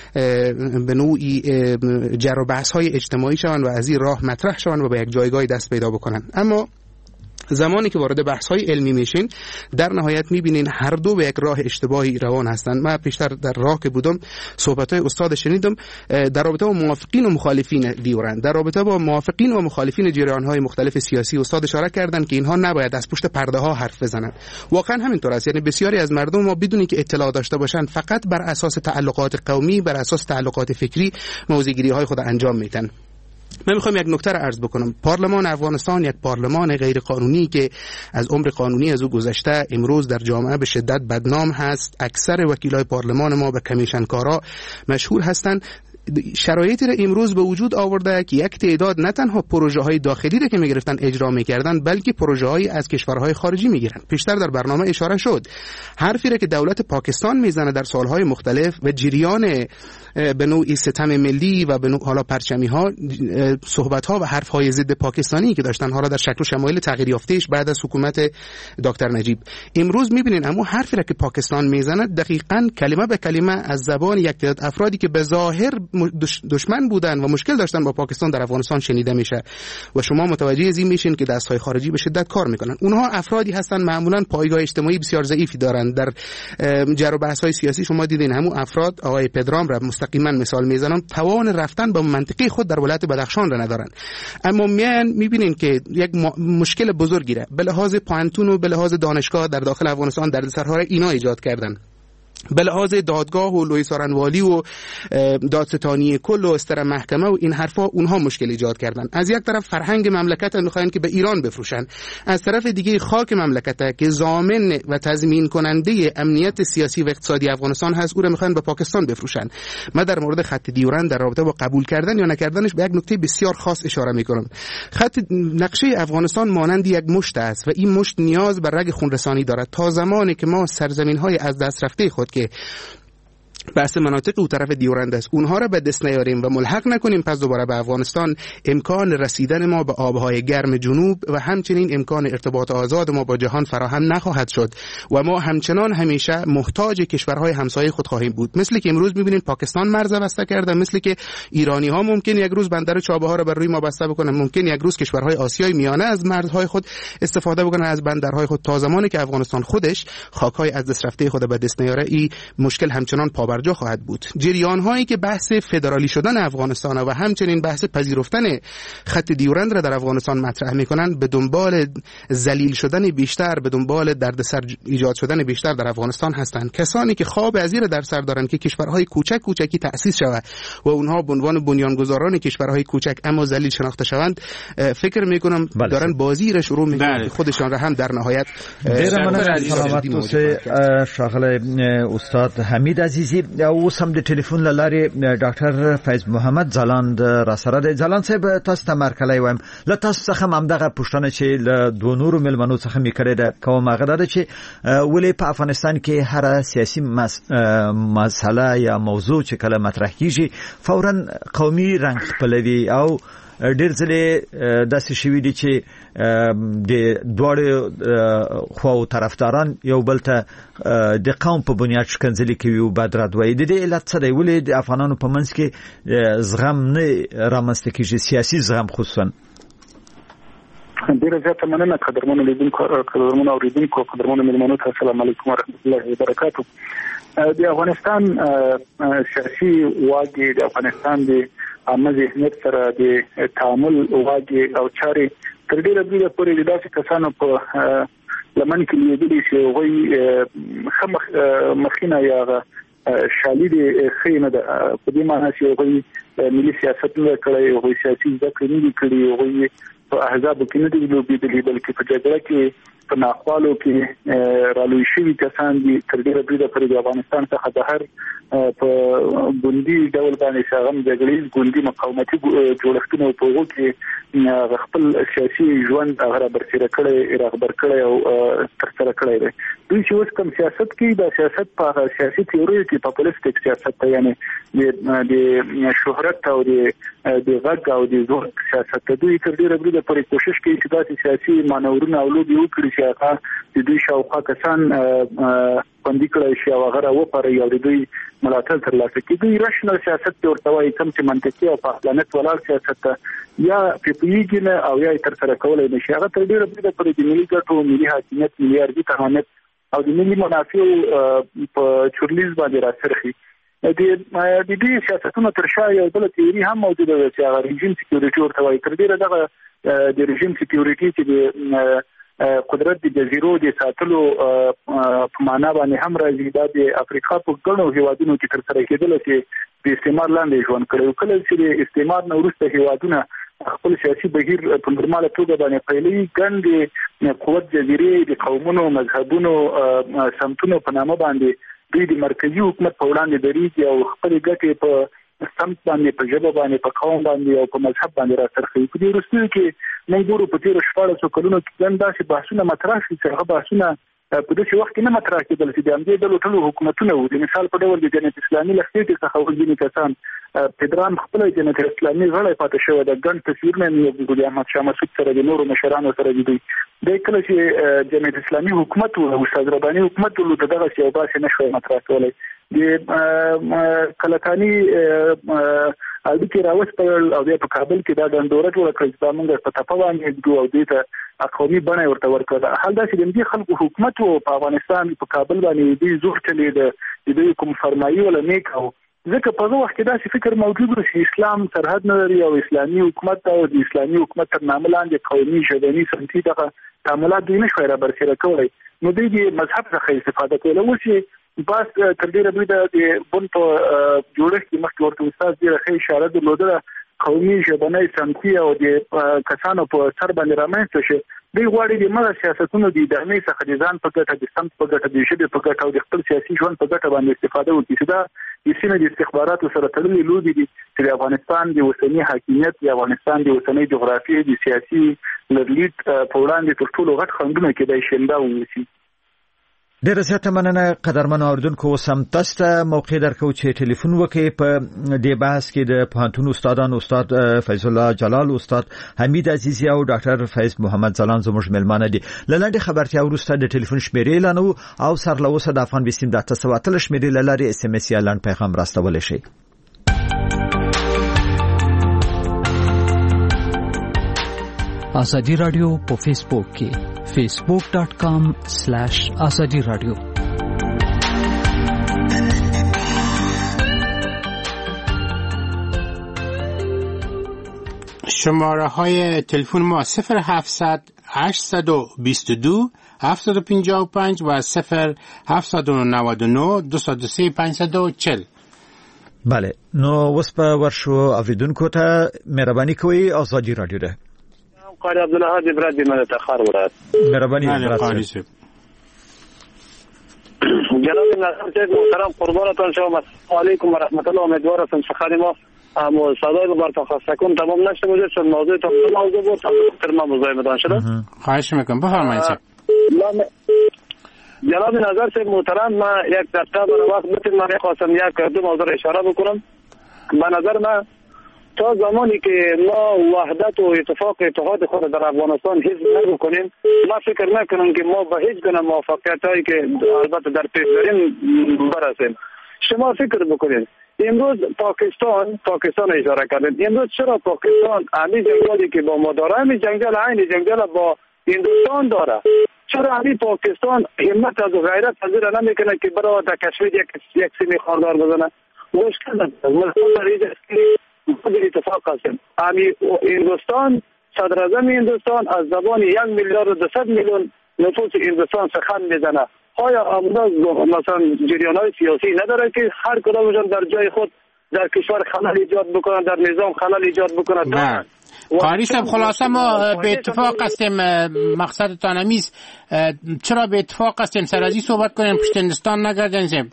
به نوعی جر و بحث‌های اجتماعی شوند و از این راه مطرح شوند و به یک جایگاه دست پیدا بکنن. اما زمانی که وارد بحث‌های علمی میشین در نهایت میبینین هر دو به یک راه اشتباهی روان هستند. من پیشتر در راه که بودم صحبت‌های استاد شنیدم در رابطه با موافقین و مخالفین دیورند، در رابطه با موافقین و مخالفین جریان‌های مختلف سیاسی استاد اشاره کردن که اینها نباید از پشت پرده‌ها حرف بزنن. واقعا همینطور است. یعنی بسیاری از مردم ما بدون که اطلاع داشته باشند فقط بر اساس تعلقات قومی، بر اساس تعلقات فکری موضع‌گیری‌های خود انجام میدن. من میخوام یک نکته را عرض بکنم. پارلمان افغانستان یک پارلمان غیر قانونی که از عمر قانونی از او گذشته امروز در جامعه به شدت بدنام هست. اکثر وکیلای پارلمان ما به کمیشنکارا مشهور هستند. شرایطی را امروز به وجود آورده که یک تعداد نه تنها پروژه های داخلی را که میگرفتن اجرا میکردن بلکه پروژه های از کشورهای خارجی میگیرن. پیشتر در برنامه اشاره شد حرفی را که دولت پاکستان میزنه در سالهای مختلف و جریان به نوعی ستم ملی و به نوع حالا پرچمی ها، صحبت ها و حرف های ضد پاکستانی که داشتن حالا در شکل و شمایل تغییر یافتهش بعد از حکومت دکتر نجیب، امروز میبینین اما حرفی را که پاکستان میزنه دقیقاً کلمه به کلمه از زبان یک تعداد افرادی که به ظاهر دشمن بودن و مشکل داشتن با پاکستان در افغانستان شنیده میشه و شما متوجه از این میشین که دستهای خارجی به شدت کار میکنن. اونها افرادی هستن معمولا پایگاه اجتماعی بسیار ضعیفی دارن. در جر و بحث های سیاسی شما دیدین همون افراد، آقای پدرام را مستقیما مثال میزنم، توان رفتن به منطقه خود در ولایت بدخشان را ندارن، اما میبینین که یک مشکل بزرگی را به لحاظ پانتون و به لحاظ دانشگاه در داخل افغانستان در سرها اینا ایجاد کردن. به لحاظ دادگاه و لوی سارنوالی و دادستانی کل و استر محکمه و این حرفا اونها مشکل ایجاد کردن. از یک طرف فرهنگ مملکت میخواین که به ایران بفروشن، از طرف دیگه خاک مملکت که ضامن و تضمین کننده امنیت سیاسی و اقتصادی افغانستان هست او را میخواین به پاکستان بفروشن. من در مورد خط دیورند در رابطه با قبول کردن یا نکردنش به یک نکته بسیار خاص اشاره میکنم. خط نقشه افغانستان مانند یک مشت است و این مشت نیاز به رگ خونرسانی دارد. تا زمانی که ما سرزمین‌های از دست رفته خود که بحث مناطق او طرف دیورند است اونها را به دست نیاریم و ملحق نکنیم پس دوباره به افغانستان، امکان رسیدن ما به آبهای گرم جنوب و همچنین امکان ارتباط آزاد ما با جهان فراهم نخواهد شد و ما همچنان همیشه محتاج کشورهای همسایه خود خواهیم بود. مثل که امروز می‌بینید پاکستان مرز بسته کرده، مثل که ایرانی‌ها ممکن یک روز بندر چابهار را بر روی ما بسته بکنن، ممکن یک روز کشورهای آسیای میانه از مرزهای خود استفاده بکنن از بندرهای خود. تا زمانی که افغانستان خودش خاک‌های از دست رفته خود به دست نیاره این مشکل همچنان پابرجا خواهد بود. جریان هایی که بحث فدرالی شدن افغانستان و همچنین بحث پذیرفتن خط دیورند را در افغانستان مطرح میکنند به دنبال ذلیل شدن بیشتر، به دنبال دردسر ایجاد شدن بیشتر در افغانستان هستند. کسانی که خواب از این در سر دارند که کشورهای کوچکی تأسیس شود و اونها به عنوان بنیانگذاران کشورهای کوچک اما ذلیل شناخته شوند، فکر میکنم دارن بازی را شروع میکنند خودشان را هم در نهایت شاغل استاد حمید عزیزی اوس هم د ټلیفون لارې ډاکټر فیض محمد ځلاند را سره دی. ځلاند صاحب تاسو ته مرکلی وایم له تاسو څخه همدغه پوښتنه چې له دوه نورو مېلمنو څخه مې کړې ده کوم هغه ده چې ولې په افغانستان کې هر سیاسي مسله یا موضوع چې کله مطرح کیږي فورا قومي رنګ خپلوي او ډېر ځلې داسې شوي دي چې د دواړو خواو طرفداران یو بل ته د قوم په بنیاد شکنځلې کوي او بد رد وایي. د دې علت څه دی؟ ولې د افغانانو په منځ کې زغم نه رامنځته کېږي، سیاسي زغم خصوصا؟ ډیره زیاته مننه قدرمنو اوریدونکو، قدرمنو مېلمنو ته السلام علیکم ورحمۃ اللہ وبرکاتہ. د افغانستان سیاسي واګي د افغانستان د عامه ذهنیت سره د تعامل واګي او چارې تر ډیره بده پورې د داسې کسانو په لمن کې لیدلې چې وایي مخینه یا شالید خینه د په دې معنی چې وایي ملي سیاست نه کړی او سیاسي ځکه نه کړی او په احزاب کې نه دی لوبېدلی بلکې په جګړه کې په ناخوالو کې رالوي شوي کسان دي. تر ډیره بده پورې د افغانستان څخه د هر په ګوندي ډول باندې شاغم جګړې ګوندي مقاومتي جوړښتونه په وګړو کې خپل سیاسي ژوند هغه برسره کړي رغبر کړي او تر سره کړي دي. دوی چې اوس کوم سیاست کې د سیاست په سیاسي تیوري کې پاپولیستیک سیاست ته یعنی د شهرت او د غږ او د زور سیاست دوی تر ډیره بده پورې کوشش کوي چې داسې سیاسي مانورونه او لوبي وکړي چې هغه د دوی شاوخوا کسان باندې کړی شي او هغه راوپاري او د دوی ملاتړ ترلاسه کړي. دوی راشنل سیاست ورته وایي کوم چې منطقي او په عقلانیت ولاړ سیاست یا پیپیږي او یا تر سره کولای نشي. هغه تر ډیره بده پورې د ملي ګټو، ملي حاکمیت، ملي ارزي تهانت او د ملي منافعو په چورلیز باندې راڅرخي. د دې سیاستونو تر شا یو بل تیوري هم موجوده ده چې هغه رژیم سکیورټي ورته وایي. تر ډیره دغه د رژیم سکیورټي چې د قدرت د جزیرو د ساتلو په معنا باندې هم راځي. دا د افریقا په ګڼو هیوادونو کې تر سره کېدل چې د استعمار لاندې ژوند کړي. کله چې د استعمار نه وروسته هیوادونه خپل سیاسي بهیر په نورماله توګه باندې پیلوي، ګڼې قوت جزیرې د قومونو، مذهبونو، سمتونو په نامه باندې دوی د مرکزي حکومت په وړاندې درېږي او خپل ګټې په سمت باندې، په ژبه باندې، په قوم باندې او په مذهب باندې راڅرخوي. په دې وروستیو کې موږ ګورو په تېرو 14 کلونو کې ګڼ داسې بحثونه مطرح شي چې هغه بحثونه په داسې وخت کې نه مطرح کېدل چې د همدې ډلو ټولو حکومتونه وو. د مثال په ډول د جمعیت اسلامي له خېټې څخه ځینې کسان پدرام خپل جمعیت اسلامي غړی پاتې شوی د ګڼ تصویرونه یې د احمد شاه مسعود سره د نورو مشرانو سره دي. د کله چې جمعیت اسلامي حکومت وو، استاد رباني حکومت وو، دغه څه یو باسي نشوي مطرح کولای. د کلکانی اړیکې راوستل او په کابل کې دا ډنډوره جوړه کړې چې موږ په تپه باندې او دې ته قومي بڼه ورته ورکړه. حال دا چې د دې خلکو حکومت او په افغانستان په کابل باندې دې زور چلی د دې کوم فرمایي ولا نیک او ځکه په هغه وخت کې دا فکر موجود و چې اسلام سرحد نه لري او اسلامي حکومت او د اسلامي حکومت تر نامه لاندې قومي ژبني سمتي دغه تعاملات دوی نشوي را برسېره کولای. نو دوی د مذهب څخه استفاده کوله. اوس چې بس تر دې ربي د بن په جوړښت کې مخکې ورته استاد ډېره ښه اشاره درلوده قومي ژبنی سمتي او د کسانو په سر باندې رامنځته شي. دوی غواړي د مغه سیاستونو د ادامې څخه د ځان په ګټه د سمت په ګټه د ژبې په ګټه او د خپل سیاسي ژوند په ګټه باندې استفاده وکړي. دا د سیمې د استخباراتو سره تړلې لوبې دي چې د افغانستان د اوسنی حاکمیت د افغانستان د اوسنی جغرافیې د سیاسي لرلید په وړاندې تر ټولو غټ خنډونه کېدای شي دا ووسی. ډیره زیاته مننه قدرمنو اوریدونکو. سم تاسو ته موقع درکو چې ټلیفون وکړئ په دې بحث کې د پوهنتون استادانو استاد فیض الله جلال، استاد حمید عزیزی او ډاکټر فیض محمد زلان زموږ ملمانه دي. لاندې خبرتیا ورسته د ټلیفون شمیرې اعلانو او سرلوسه د افغان بسیم د 313 شمیرې لاري اس ام اس یا لاند پیغام راستول شي. آزادی رادیو په فیسبوک کې facebook.com/azadi radio. شماره های تلفن ما 0700 822 755 و 0799 203 540. بله، نو وس په ورشو اوریدونکو ته مهرباني کوئ. آزادی رادیو ده. قاری عبدالله برادی من تاخر ورات. مهرباني قاری صاحب. جناب ناظر صاحب محترم قربانتون شما. السلام علیکم و رحمت الله. امیدوارم سخن ما صدای رو برخواست کنم تمام نشده بوده چون موضوع تا موضوع بود تا ما مزاحمتان شده. خواهش میکنم بفرمایید. جناب ناظر صاحب محترم ما یک دقیقه برای وقت بتیم من خواستم یک دو موضوع اشاره بکنم. به نظر من تا زمانی که ما وحدت و اتحاد خود در افغانستان حفظ نکنیم ما فکر نکنم که ما به هیچ گونه موفقیت هایی که البته در پیش داریم برسیم. شما فکر بکنید امروز پاکستان اشاره کردید. امروز چرا پاکستان همین جنگالی که با ما داره همین جنگل عین جنگل با هندوستان داره، چرا همین پاکستان همت از غیرت پذیر نمیکنه که برای در کشمیر یک سیمی خاردار بزنه؟ مشکل نداره. مشکل داره که اتفاق هستیم. همین هندوستان صدر اعظم هندوستان از زبان 1,200,000,000 نفوس هندوستان سخن میزنه. آیا امروز مثلا جریان‌های سیاسی نداره که هر کدامشون در جای خود در کشور خلل ایجاد بکنن، در نظام خلل ایجاد بکنن؟ قاری صاحب خلاصه ما به اتفاق هستیم. مقصدتان همیست چرا به اتفاق هستیم سرازی صحبت کنیم پشت هندوستان نگردن صاحب؟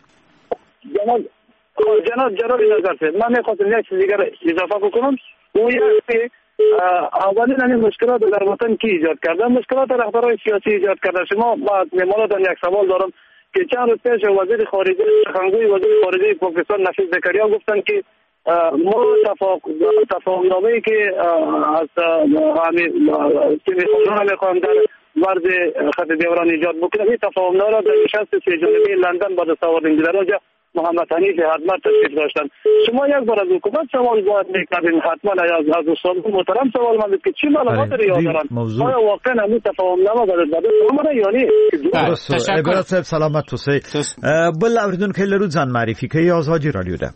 جناب نظر صاحب من میخواستم یک چیز دیگر اضافه بکنم. اون یک اولین این مشکلات در وطن کی ایجاد کردن؟ مشکلات رهبران سیاسی ایجاد کردن. شما با مهمانتان یک سوال دارم که چند روز پیش وزیر خارجه سخنگوی وزیر خارجه پاکستان نفیس زکریا گفتن که ما تفاهمنامه‌ای که از تیم خودرو میخوام در ورز خط دوران ایجاد بکنه این تفاهمنامه را در نشست سه‌جانبه لندن با دست آوردیم در آنجا محمد حنیف حتما تشریف داشتن. شما یک بار از حکومت سوال باید میکردین حتما از استاد محترم سوال من که چی معلومات ریاض دارن؟ آیا واقعا همین تفاهمنامه باید شما یعنی عبارت صاحب سلامت توسی بل اوریدونکو لرو ځان معرفي کوي. آزادی رادیو ده.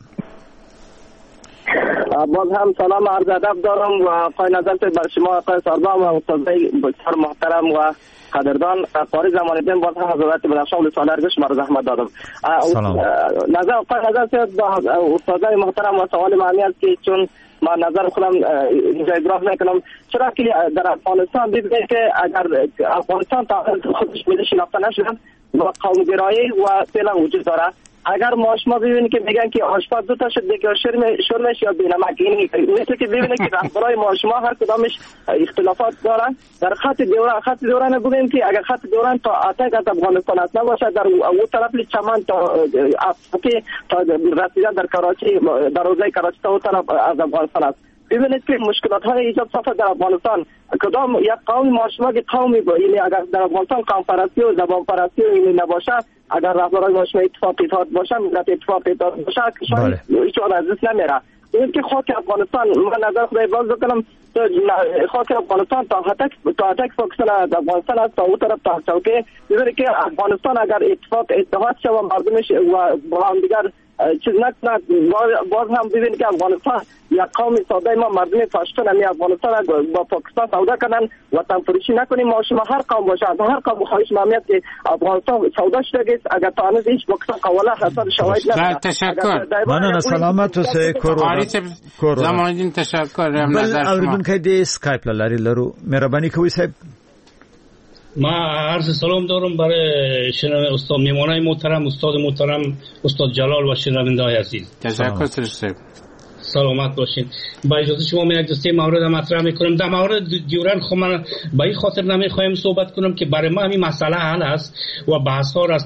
باز هم سلام عرض ادب دارم و آقای نظر صاحب بر شما آقای سربا و استادای بسیار محترم و قدردان. قاری زمانیدین باز هم حضرت بدخشان سالار شما را زحمت دادم. نظر آقای نظر صاحب استادای محترم و سوال معنی است که چون من نظر خودم اینجا ابراز میکنم چرا که در افغانستان دیدیم که اگر افغانستان تا خودش ملی شناخته نشد با قومگرایی و فعلا وجود داره. اگر ما شما ببینید که میگن که آشپز دو تا شد دیگه شرمش یا بینمک این مثل که ببینید که رهبرای ما شما هر کدامش اختلافات دارن. در خط دوران بگوییم که اگر خط دوران تا اتک از افغانستان است نباشه در اون طرف چمن تا افقی تا رسیدن در کراچی در روزای کراچی تا اون طرف از افغانستان است. ببینید که مشکلات های ایجاد ساخته در افغانستان کدام یک قوم ما شما که قومی یعنی اگر در افغانستان قوم پرستی و زبان پرستی و نباشه اگر رهبران ما شما اتفاق باشه ملت اتفاق باشه کشور هیچ وقت از دست نمیره. این که خاک افغانستان من نظر خدای باز بکنم خاک افغانستان تا اتک پاکستان افغانستان است تا اون طرف تا چوکه. ببینید که افغانستان اگر اتحاد شود مردمش و با هم دیگر چیز نکنه. باز هم ببینید که افغانستان یک قوم ساده، ما مردم پشتون همی افغانستان با پاکستان سودا کردن، وطن فروشی نکنیم. ما شما هر قوم باشه، از هر قوم خواهش ممنوعیت که افغانستان سودا شده، اگر تا هنوز هیچ پاکستان قواله حساب شواهد نداره. تشکر. مننه. سلامت اوسئ. کور زمانجین تشکر. بل اوریدونکو د اسکایپ لاري لرو. مهرباني کوئ صاحب. ما عرض سلام دارم برای استاد میمانای محترم، استاد محترم استاد جلال و شنونده‌های عزیز. تشکر صاحب. سلامت باشین. با اجازه شما من یک دسته مورد مطرح میکنم. در مورد دیورند خب من به این خاطر نمیخوایم صحبت کنم که برای ما همین مسئله حل است و بحث ها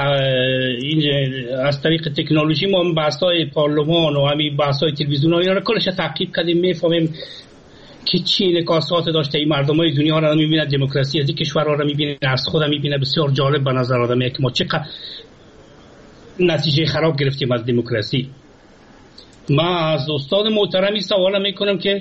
از طریق تکنولوژی ما بحث های پارلمان و همین بحث های تلویزیون ها اینا رو کلش تعقیب کردیم، میفهمیم که چی انعکاسات داشته. این مردم های دنیا را میبینه، دموکراسی از این کشورها را میبینه، از خودم میبینه. بسیار جالب به نظر آدمه که ما چقدر نتیجه خراب گرفتیم از دموکراسی. ما از استاد محترمی سوال میکنم که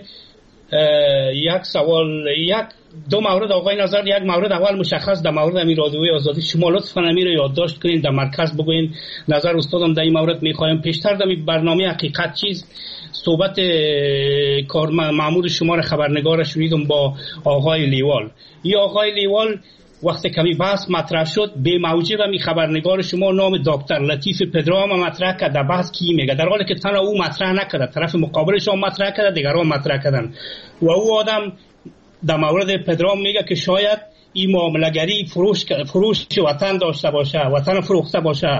دو مورد آقای نظر. یک مورد اول مشخص در مورد امیر رادیوی آزادی، شما لطفاً امیر یادداشت کنین، در مرکز بگوین نظر استادم در این مورد میخوایم. پیشتر در برنامه حقیقت چیز صحبت کار مأمور شما را خبرنگار شنیدم با آقای لیوال. این آقای لیوال وقتی کمی بحث مطرح شد به موجب می خبرنگار شما نام دکتر لطیف پدرام مطرح کرد. در بحث کی میگه، در حالی که تنها او مطرح نکرده، طرف مقابلش هم مطرح کرده، دیگران مطرح کردن. و او آدم در مورد پدرام میگه که شاید این معامله‌گری فروش وطن داشته باشه، وطن فروخته باشه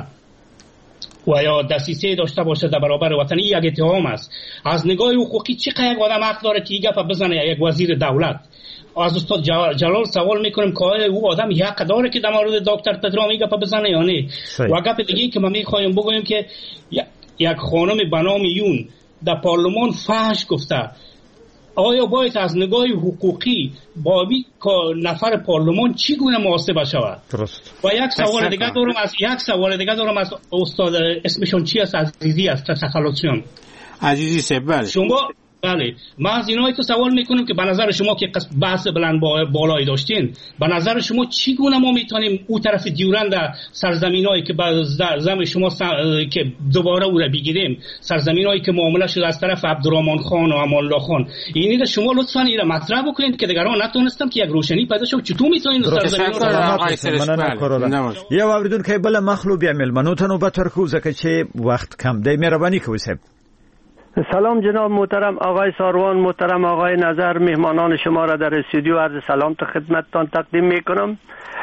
و یا دسیسه داشته باشه در برابر وطن. این یک اتهام است. از نگاه حقوقی چقدر یک آدم حق داره که این گپ بزنه یک وزیر دولت؟ از استاد جلال سوال میکنم که او آدم حق داره که در مورد دکتر پدرام این گپ بزنه یا نه؟ و گپ دیگه که ما میخوایم بگویم که یک خانم به نام یون در پارلمان فحش گفته. آیا باید از نگاه حقوقی با نفر پارلمان چگونه محاسبه شود؟ درست. و یک سوال دیگه دارم از استاد، اسمشون چی است؟ عزیزی است، تخلصیان. عزیزی سبل. شما بله، ما از اینایی که سوال میکنم که به نظر شما که بحث بلند بالایی داشتین، به نظر شما چگونه ما میتونیم او طرف دیورند سرزمینایی که زم شما که دوباره او را بگیریم، سرزمینایی که معامله شده از طرف عبدالرحمن خان و امان الله خان، اینی شما لطفاً این را مطرح بکنید که دیگران نتونستم که یک روشنی پیدا شه چطور میتونین سرزمین‌ها را یا اوریدون که بل مخلوب یامل منوتن و بتر کوزه که وقت کم دی مهربانی کوي صاحب. سلام جناب محترم آقای ساروان، محترم آقای نظر، مهمانان شما را در استودیو عرض سلام تا خدمتتان تقدیم میکنم.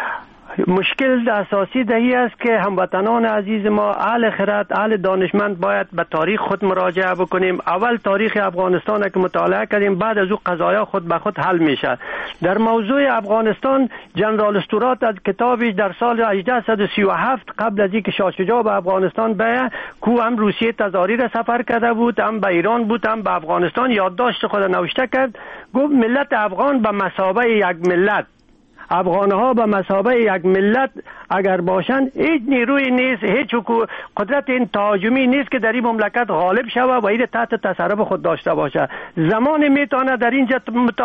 مشکل اساسی دهی است که هموطنان عزیز ما اهل خرد، اهل دانشمند باید به تاریخ خود مراجعه بکنیم. اول تاریخ افغانستان که مطالعه کردیم، بعد از او قضایا خود به خود حل میشه. در موضوع افغانستان جنرال استورات از کتابش در سال 1837 قبل از اینکه شاه شجاع به افغانستان بیاید، کو هم روسیه تزاری را سفر کرده بود، هم به ایران بود، هم به افغانستان، یادداشت خود نوشته کرد. گفت ملت افغان به مثابه یک ملت، افغانها به مثابه یک ملت اگر باشند هیچ نیروی نیست، هیچ قدرت این تهاجمی نیست که در این مملکت غالب شود و این تحت تصرف خود داشته باشه. زمان میتونه در اینجا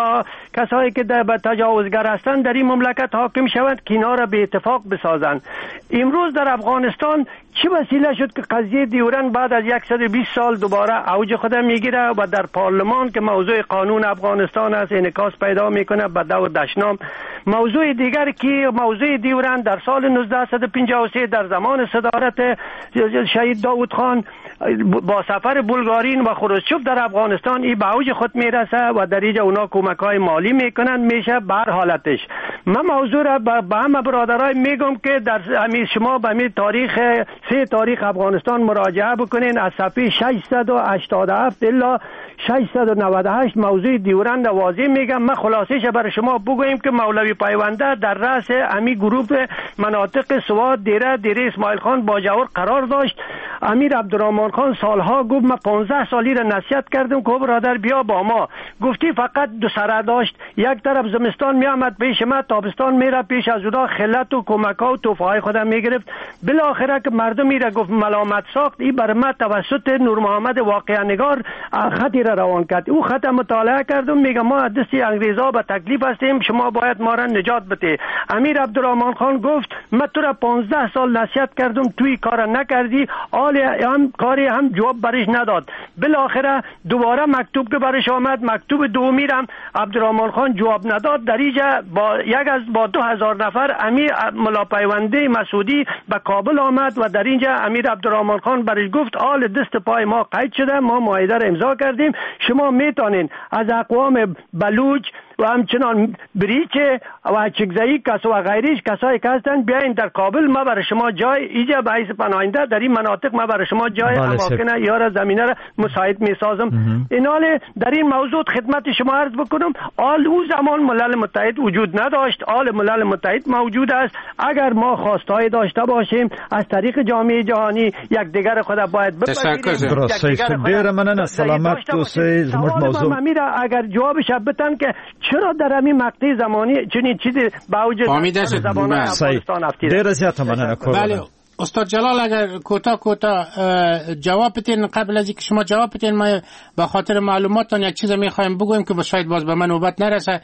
کسایی که به تجاوزگر هستند در این مملکت حاکم شوند که اینا را به اتفاق بسازند. امروز در افغانستان چه وسیله شد که قضیه دیورند بعد از 120 سال دوباره اوج خود میگیره و در پارلمان که موضوع قانون افغانستان است انعکاس پیدا میکنه به دور دشنام. موضوع دیگر که موضوع دیورند در سال 1953 در زمان صدارت شهید داوود خان با سفر بلگارین و خروشچوف در افغانستان این به اوج خود میرسه و در اینجا اونا کمک‌های مالی میکنن میشه بر حالتش. من موضوع را به همه برادرای میگم که در شما به می تاریخ افغانستان مراجعه بکنین. از صفحه 687 الا 698 موضوع دیورند واضح میگم. من خلاصش برای شما بگویم که مولوی پیونده در رأس امی گروه مناطق سواد دیره اسماعیل خان باجور قرار داشت. امیر عبدالرحمن خان سالها گفت من 15 سالی را نصیحت کردم که برادر بیا با ما. گفتی فقط دو سره داشت، یک طرف زمستان می آمد پیش ما، تابستان میره پیش از اونا خلت و کمک‌ها و توفای خودم میگرفت. بالاخره که مردمی را گفت ملامت ساخت. این بر ما توسط نور محمد واقعه نگار خطی را روان کرد. او خط مطالعه کردم میگه ما از دست انگریزا به تکلیف هستیم، شما باید ما را نجات بده. امیر عبدالرحمن خان گفت من تو را 15 سال نصیحت کردم توی کار نکردی، سوال هم کاری هم جواب برش نداد. بالاخره دوباره مکتوب که برش آمد، مکتوب دومی هم عبدالرحمن خان جواب نداد. در اینجا با 2000 نفر امیر ملا پیونده مسعودی به کابل آمد و در اینجا امیر عبدالرحمن خان برش گفت آل دست پای ما قید شده، ما معاهده را امضا کردیم، شما میتونین از اقوام بلوچ و همچنان بریچه و چگزایی کس و غیریش کسایی که هستن بیاین در کابل، ما برای شما جای ایجا به حیث پناهنده در این مناطق ما برای شما جای اماکن یا زمینه را مساعد میسازم. ایناله در این موضوع خدمت شما عرض بکنم، آل او زمان ملل متحد وجود نداشت، آل ملل متحد موجود است. اگر ما خواستهای داشته باشیم از طریق جامعه جهانی یک دیگر خود باید بپذیریم. ډیر مننه، سلامت اوسئ. زموږ موضوع اگر جوابش بدن که چرا در همین مقطع زمانی چنین چیزی با وجود زبان افغانستان افتید. ډیر زیات مننه. بله استاد جلال اگر کوتاه جواب بدین قبل از اینکه شما جواب بدین، ما به خاطر معلوماتتون یک چیز میخوایم بگویم که شاید باز به من نوبت نرسه.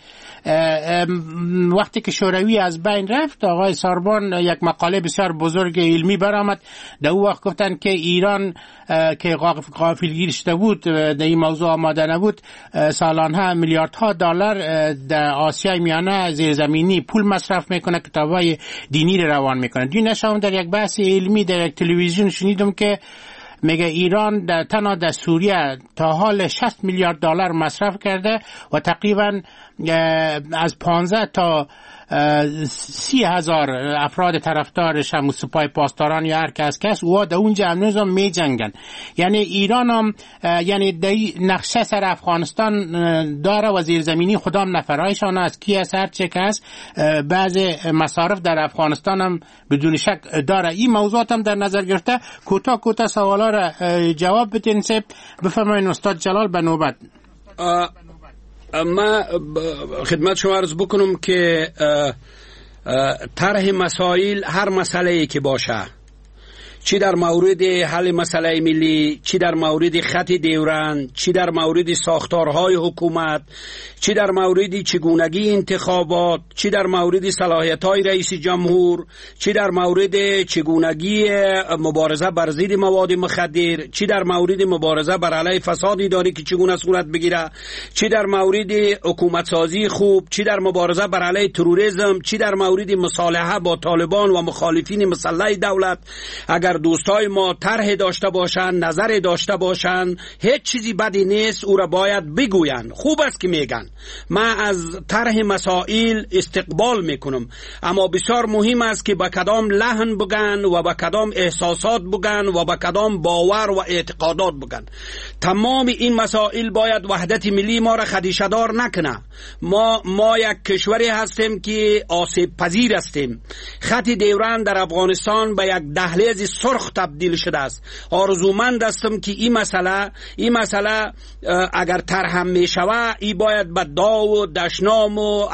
وقتی که شوروی از بین رفت آقای ساربان یک مقاله بسیار بزرگ علمی برآمد. در اون وقت گفتن که ایران که غافلگیر شده بود در این موضوع آماده نبود، سالانه میلیاردها دلار در آسیای میانه زیرزمینی پول مصرف میکنه، کتابای دینی رو روان میکنه. دین نشام در یک بحث علمی در یک تلویزیون شنیدم که میگه ایران تنها در سوریه تا حال 60 میلیارد دلار مصرف کرده و تقریبا از 15 تا 30,000 افراد طرفدارش هم سپاه پاسداران یا هر کس او در اونجا هنوز هم می جنگن. یعنی ایران هم یعنی نقشه سر افغانستان داره و زیرزمینی خدام نفرایشان از کی از هر چه کس بعض مصارف در افغانستان هم بدون شک داره. این موضوعات هم در نظر گرفته کوتاه سوالا را جواب بدین. بفرمایید استاد جلال به نوبت. ما خدمت شما عرض بکنم که طرح مسائل هر مسئله‌ای که باشه، چی در مورد حل مسئله ملی، چی در مورد خط دیورند، چی در مورد ساختارهای حکومت، چی در مورد چگونگی انتخابات، چی در مورد صلاحیت‌های رئیس جمهور، چی در مورد چگونگی مبارزه بر ضد مواد مخدر، چی در مورد مبارزه بر علیه فساد اداری که چگونه صورت بگیره، چی در مورد حکومت سازی خوب، چی در مبارزه بر علیه تروریسم، چی در مورد مصالحه با طالبان و مخالفین مسلح دولت. اگر دوستای ما طرح داشته باشن، نظر داشته باشن، هیچ چیزی بدی نیست، او را باید بگوین. خوب است که میگن. من از طرح مسائل استقبال میکنم، اما بسیار مهم است که با کدام لحن بگن و با کدام احساسات بگن و با کدام باور و اعتقادات بگن. تمام این مسائل باید وحدت ملی ما را خدشه دار نکنه. ما یک کشوری هستیم که آسیب پذیر هستیم. خط دیورند در افغانستان به یک دهلیز سرخ تبدیل شده است. آرزومند هستم که این مسئله اگر طرح می شود، این باید به داو و دشنام و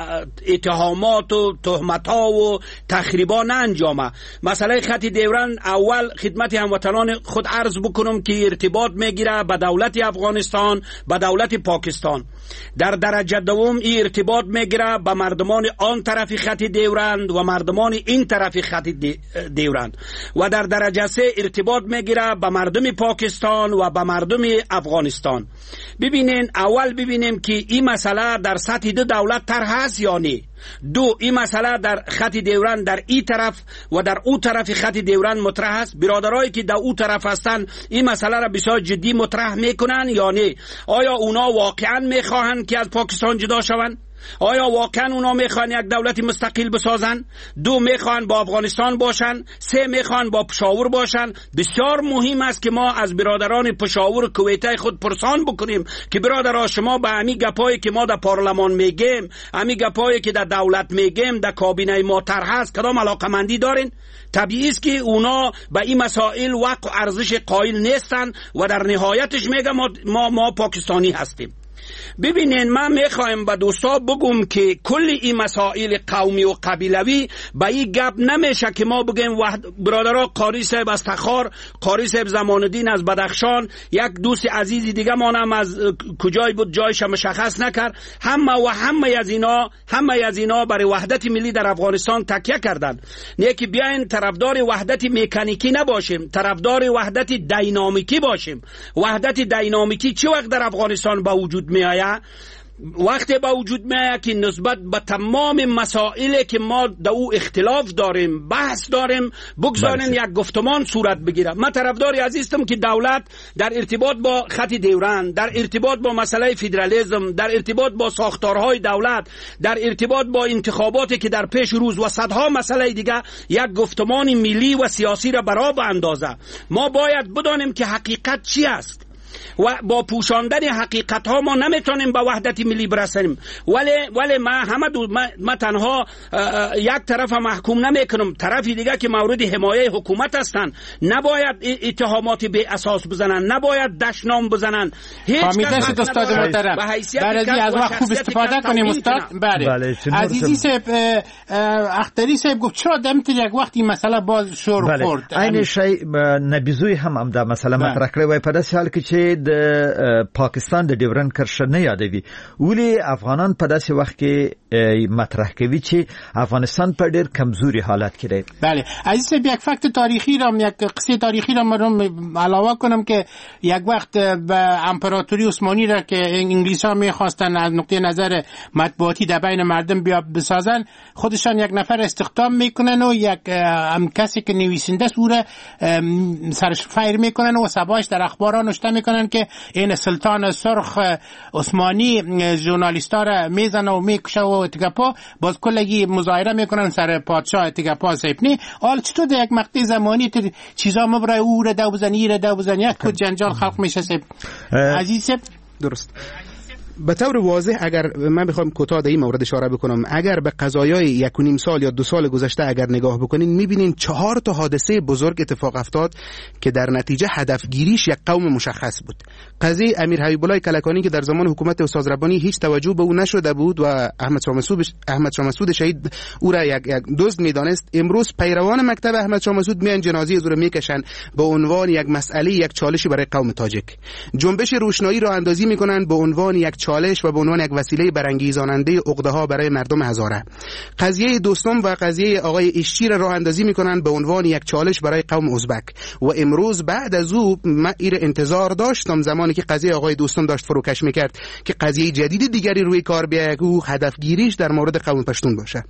اتهامات و تهمت‌ها و تخریبا نه انجامه. مسئله خط دیورند اول خدمت هموطنان خود عرض بکنم که ارتباط میگیره به دولت افغانستان، به دولت پاکستان. در درجه دوم این ارتباط میگیره به مردمان آن طرف خط دیورند و مردمان این طرف خط دیورند و در درجه سه ارتباط میگیره به مردم پاکستان و به مردم افغانستان. اول ببینیم که این مسئله در سطح دو دولت طرح هست یا نه. دو، این مسئله در خط دیورند در این طرف و در او طرف خط دیورند مطرح است. برادرایی که در او طرف هستن این مسئله را بسیار جدی مطرح میکنن یا نه؟ آیا اونا واقعا میخواهند که از پاکستان جدا شوند؟ آیا واقعا اونا میخوان یک دولت مستقل بسازن؟ دو، میخوان با افغانستان باشن؟ سه، میخوان با پشاور باشن؟ بسیار مهم است که ما از برادران پشاور کویته خود پرسان بکنیم که برادران شما به امی گپایی که ما در پارلمان میگیم، امی گپایی که در دولت میگیم، در کابینه ما طرح است، کدام علاقمندی دارین؟ طبیعی است که اونا به این مسائل وقع ارزش قائل نیستن و در نهایتش میگم ما پاکستانی هستیم. ببینین من میخوایم به دوستا بگم که کل این مسائل قومی و قبیلوی به این گپ نمیشه که ما بگیم برادرها قاری صاحب از تخار، قاری صاحب زمان‌الدین از بدخشان، یک دوست عزیزی دیگه مانم از کجای بود جایش مشخص نکرد، همه از اینا برای وحدت ملی در افغانستان تکیه کردن. نه که بیاین طرفدار وحدت مکانیکی نباشیم، طرفدار وحدت دینامیکی باشیم. وحدت دینامیکی چه وقت در افغانستان به وجود میآید؟ وقتی با وجود میاد که نسبت به تمام مسائلی که ما در او اختلاف داریم، بحث داریم، بگذاریم یک گفتمان صورت بگیره. من طرفداری عزیزم که دولت در ارتباط با خط دیورند، در ارتباط با مسئله فدرالیسم، در ارتباط با ساختارهای دولت، در ارتباط با انتخاباتی که در پیش روز و صدها مسئله دیگه یک گفتمان ملی و سیاسی را برا اندازه. ما باید بدانیم که حقیقت چی است و با پوشاندن حقیقت ها ما نمیتونیم به وحدت ملی برسیم. ولی ما تنها یک طرف محکوم نمیکنم، طرفی دیگه که مورد حمایه حکومت هستن نباید اتهامات بی اساس بزنن، نباید دشنام بزنن. هیچ کس استاد محترم برای از وقت خوب استفاده کنیم استاد. بله عزیزی صاحب اختری صاحب گفت چرا دمت یک وقتی مسئله باز شروع خورد. این شی نبیزوی هم دا مسئله مطرح کړی وای په داسې حال کې چې د پاکستان د ډیورند کرښه نه یادوي، ولی افغانان په داسې وخت کې مطرح کوي چې افغانستان په ډیر کمزوري حالت کې دی. بله عزیز صاحب یک فکت تاریخی را، یک قصه تاریخی را من علاوه کنم که یک وقت به امپراتوری عثمانی را که انگلیس‌ها می‌خواستن از نقطه نظر مطبوعاتی در بین مردم بیا بسازن، خودشان یک نفر استخدام میکنن و یک کسی که نویسنده سوره سرش فایر میکنن و صباحش در اخبارها نشته میکنن که این سلطان سرخ عثمانی ژورنالیستا را میزنه و میکشه و تگپا باز کلگی مظاهره میکنن سر پادشاه تگپا سیپنی. حال چطور در یک مقطع زمانی چیزا مبرای او را دو بزنی را دو بزنی یک کد جنجال خلق میشه سیب عزیز سیب. درست. به طور واضح اگر من بخوام کوتاه در این مورد اشاره بکنم، اگر به قضایای 1.5 سال یا 2 سال گذشته اگر نگاه بکنین میبینین 4 تا حادثه بزرگ اتفاق افتاد که در نتیجه هدفگیریش یک قوم مشخص بود. قضیه امیر حبیب الله کلکانی که در زمان حکومت استاد ربانی هیچ توجه به او نشده بود و احمد شاه مسعود شهید او را یک دزد میدانست، امروز پیروان مکتب احمد شاه مسعود میان جنازه او را میکشن به عنوان یک مسئله، یک چالشی برای قوم تاجیک. جنبش روشنایی را اندازی میکنن به عنوان یک چالش و به عنوان یک وسیله برانگیزاننده عقده‌ها برای مردم هزاره. قضیه دوستم و قضیه آقای ایشچی را راه اندازی میکنن به عنوان یک چالش برای قوم ازبک و امروز بعد از او من این انتظار داشتم زمانی که قضیه آقای دوستم داشت فروکش میکرد که قضیه جدید دیگری روی کار بیاید و هدفگیریش در مورد قوم پشتون باشه.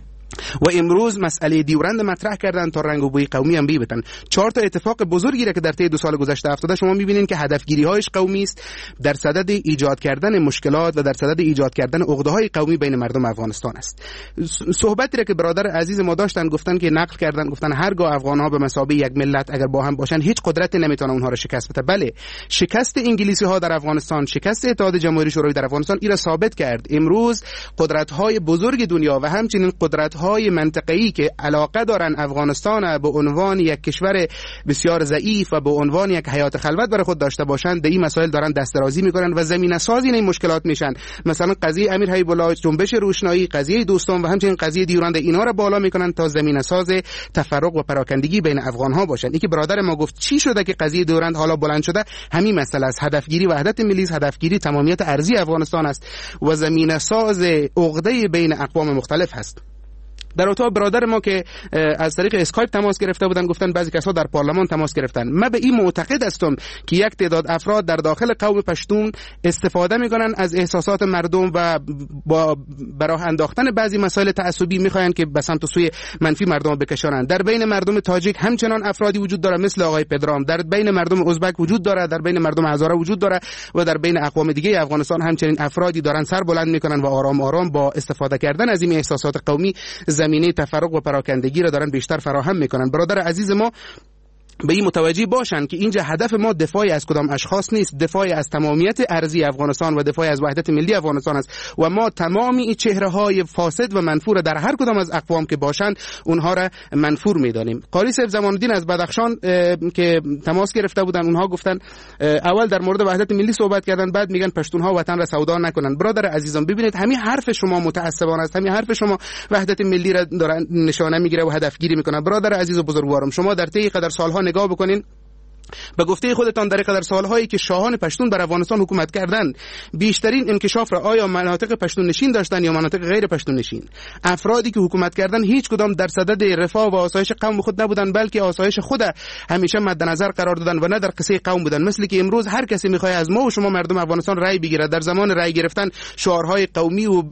و امروز مسئله دیورند مطرح کردن تا رنگ و بوی قومی هم بیبتن. 4 تا اتفاق بزرگی را که در طی 2 سال گذشته افتاده شما میبینین که هدفگیری هایش قومی است، در صدد ایجاد کردن مشکلات و در صدد ایجاد کردن عقده های قومی بین مردم افغانستان است. صحبتی را که برادر عزیز ما داشتن گفتن که نقل کردن، گفتن هرگاه افغان ها به مثابه یک ملت اگر با هم باشن هیچ قدرتی نمیتونه اونها را شکست بده. بله شکست انگلیسی ها در افغانستان، شکست اتحاد جماهیر شوروی در افغانستان این را ثابت کرد. امروز قدرت های بزرگ دنیا و همچنین قدرت های منطقه‌ای که علاقه دارن افغانستان به عنوان یک کشور بسیار ضعیف و به عنوان یک حیات خلوت برای خود داشته باشند در این مسائل دارن دسترازی میکنن و زمینه سازی این مشکلات میشن. مثلا قضیه امیر حبیب الله، جنبش روشنایی، قضیه دوستان و همچنین قضیه دیورند اینها را بالا میکنن تا زمینه ساز تفرق و پراکندگی بین افغان ها باشن. اینکه برادر ما گفت چی شده که قضیه دیورند حالا بلند شده، همین مسئله است. هدفگیری وحدت ملی، هدفگیری تمامیت ارضی افغانستان است و زمینه ساز عقده بین اقوام مختلف هست. در اتاق برادر ما که از طریق اسکایپ تماس گرفته بودن گفتن بعضی کسا در پارلمان تماس گرفتن. من به این معتقد هستم که یک تعداد افراد در داخل قوم پشتون استفاده میکنن از احساسات مردم و با براه انداختن بعضی مسائل تعصبی میخواین که به سمت و سوی منفی مردم بکشانند. در بین مردم تاجیک همچنان افرادی وجود داره مثل آقای پدرام، در بین مردم ازبک وجود داره، در بین مردم هزاره وجود داره و در بین اقوام دیگه افغانستان همچنین افرادی دارن سر بلند میکنن و آرام آرام با استفاده کردن از این احساسات قومی زمینه تفرق و پراکندگی را دارن بیشتر فراهم میکنن. برادر عزیز ما به این متوجه باشن که اینجا هدف ما دفاع از کدام اشخاص نیست، دفاع از تمامیت ارضی افغانستان و دفاع از وحدت ملی افغانستان است و ما تمام این چهره‌های فاسد و منفور در هر کدام از اقوام که باشند اونها را منفور می‌دانیم. قاری صاحب زمان الدین از بدخشان که تماس گرفته بودن، اونها گفتن اول در مورد وحدت ملی صحبت کردن، بعد میگن پشتونها وطن را سودا نکنن. برادر عزیزم ببینید همین حرف شما متعصبانه است، همین حرف شما وحدت ملی را دارن نشانه میگیره و هدفگیری میکنه. برادر عزیز و بزرگوارم، شما در طی قدر سالها نگاه بکنین، به گفته خودتان در قدر سالهایی که شاهان پشتون بر افغانستان حکومت کردند بیشترین انکشاف را آیا مناطق پشتون نشین داشتن یا مناطق غیر پشتون نشین؟ افرادی که حکومت کردن هیچ کدام در صدد رفاه و آسایش قوم خود نبودن، بلکه آسایش خود همیشه مد نظر قرار دادن و نه در قصه قوم بودن. مثل که امروز هر کسی میخواد از ما و شما مردم افغانستان رأی بگیره، در زمان رأی گرفتن شعارهای قومی و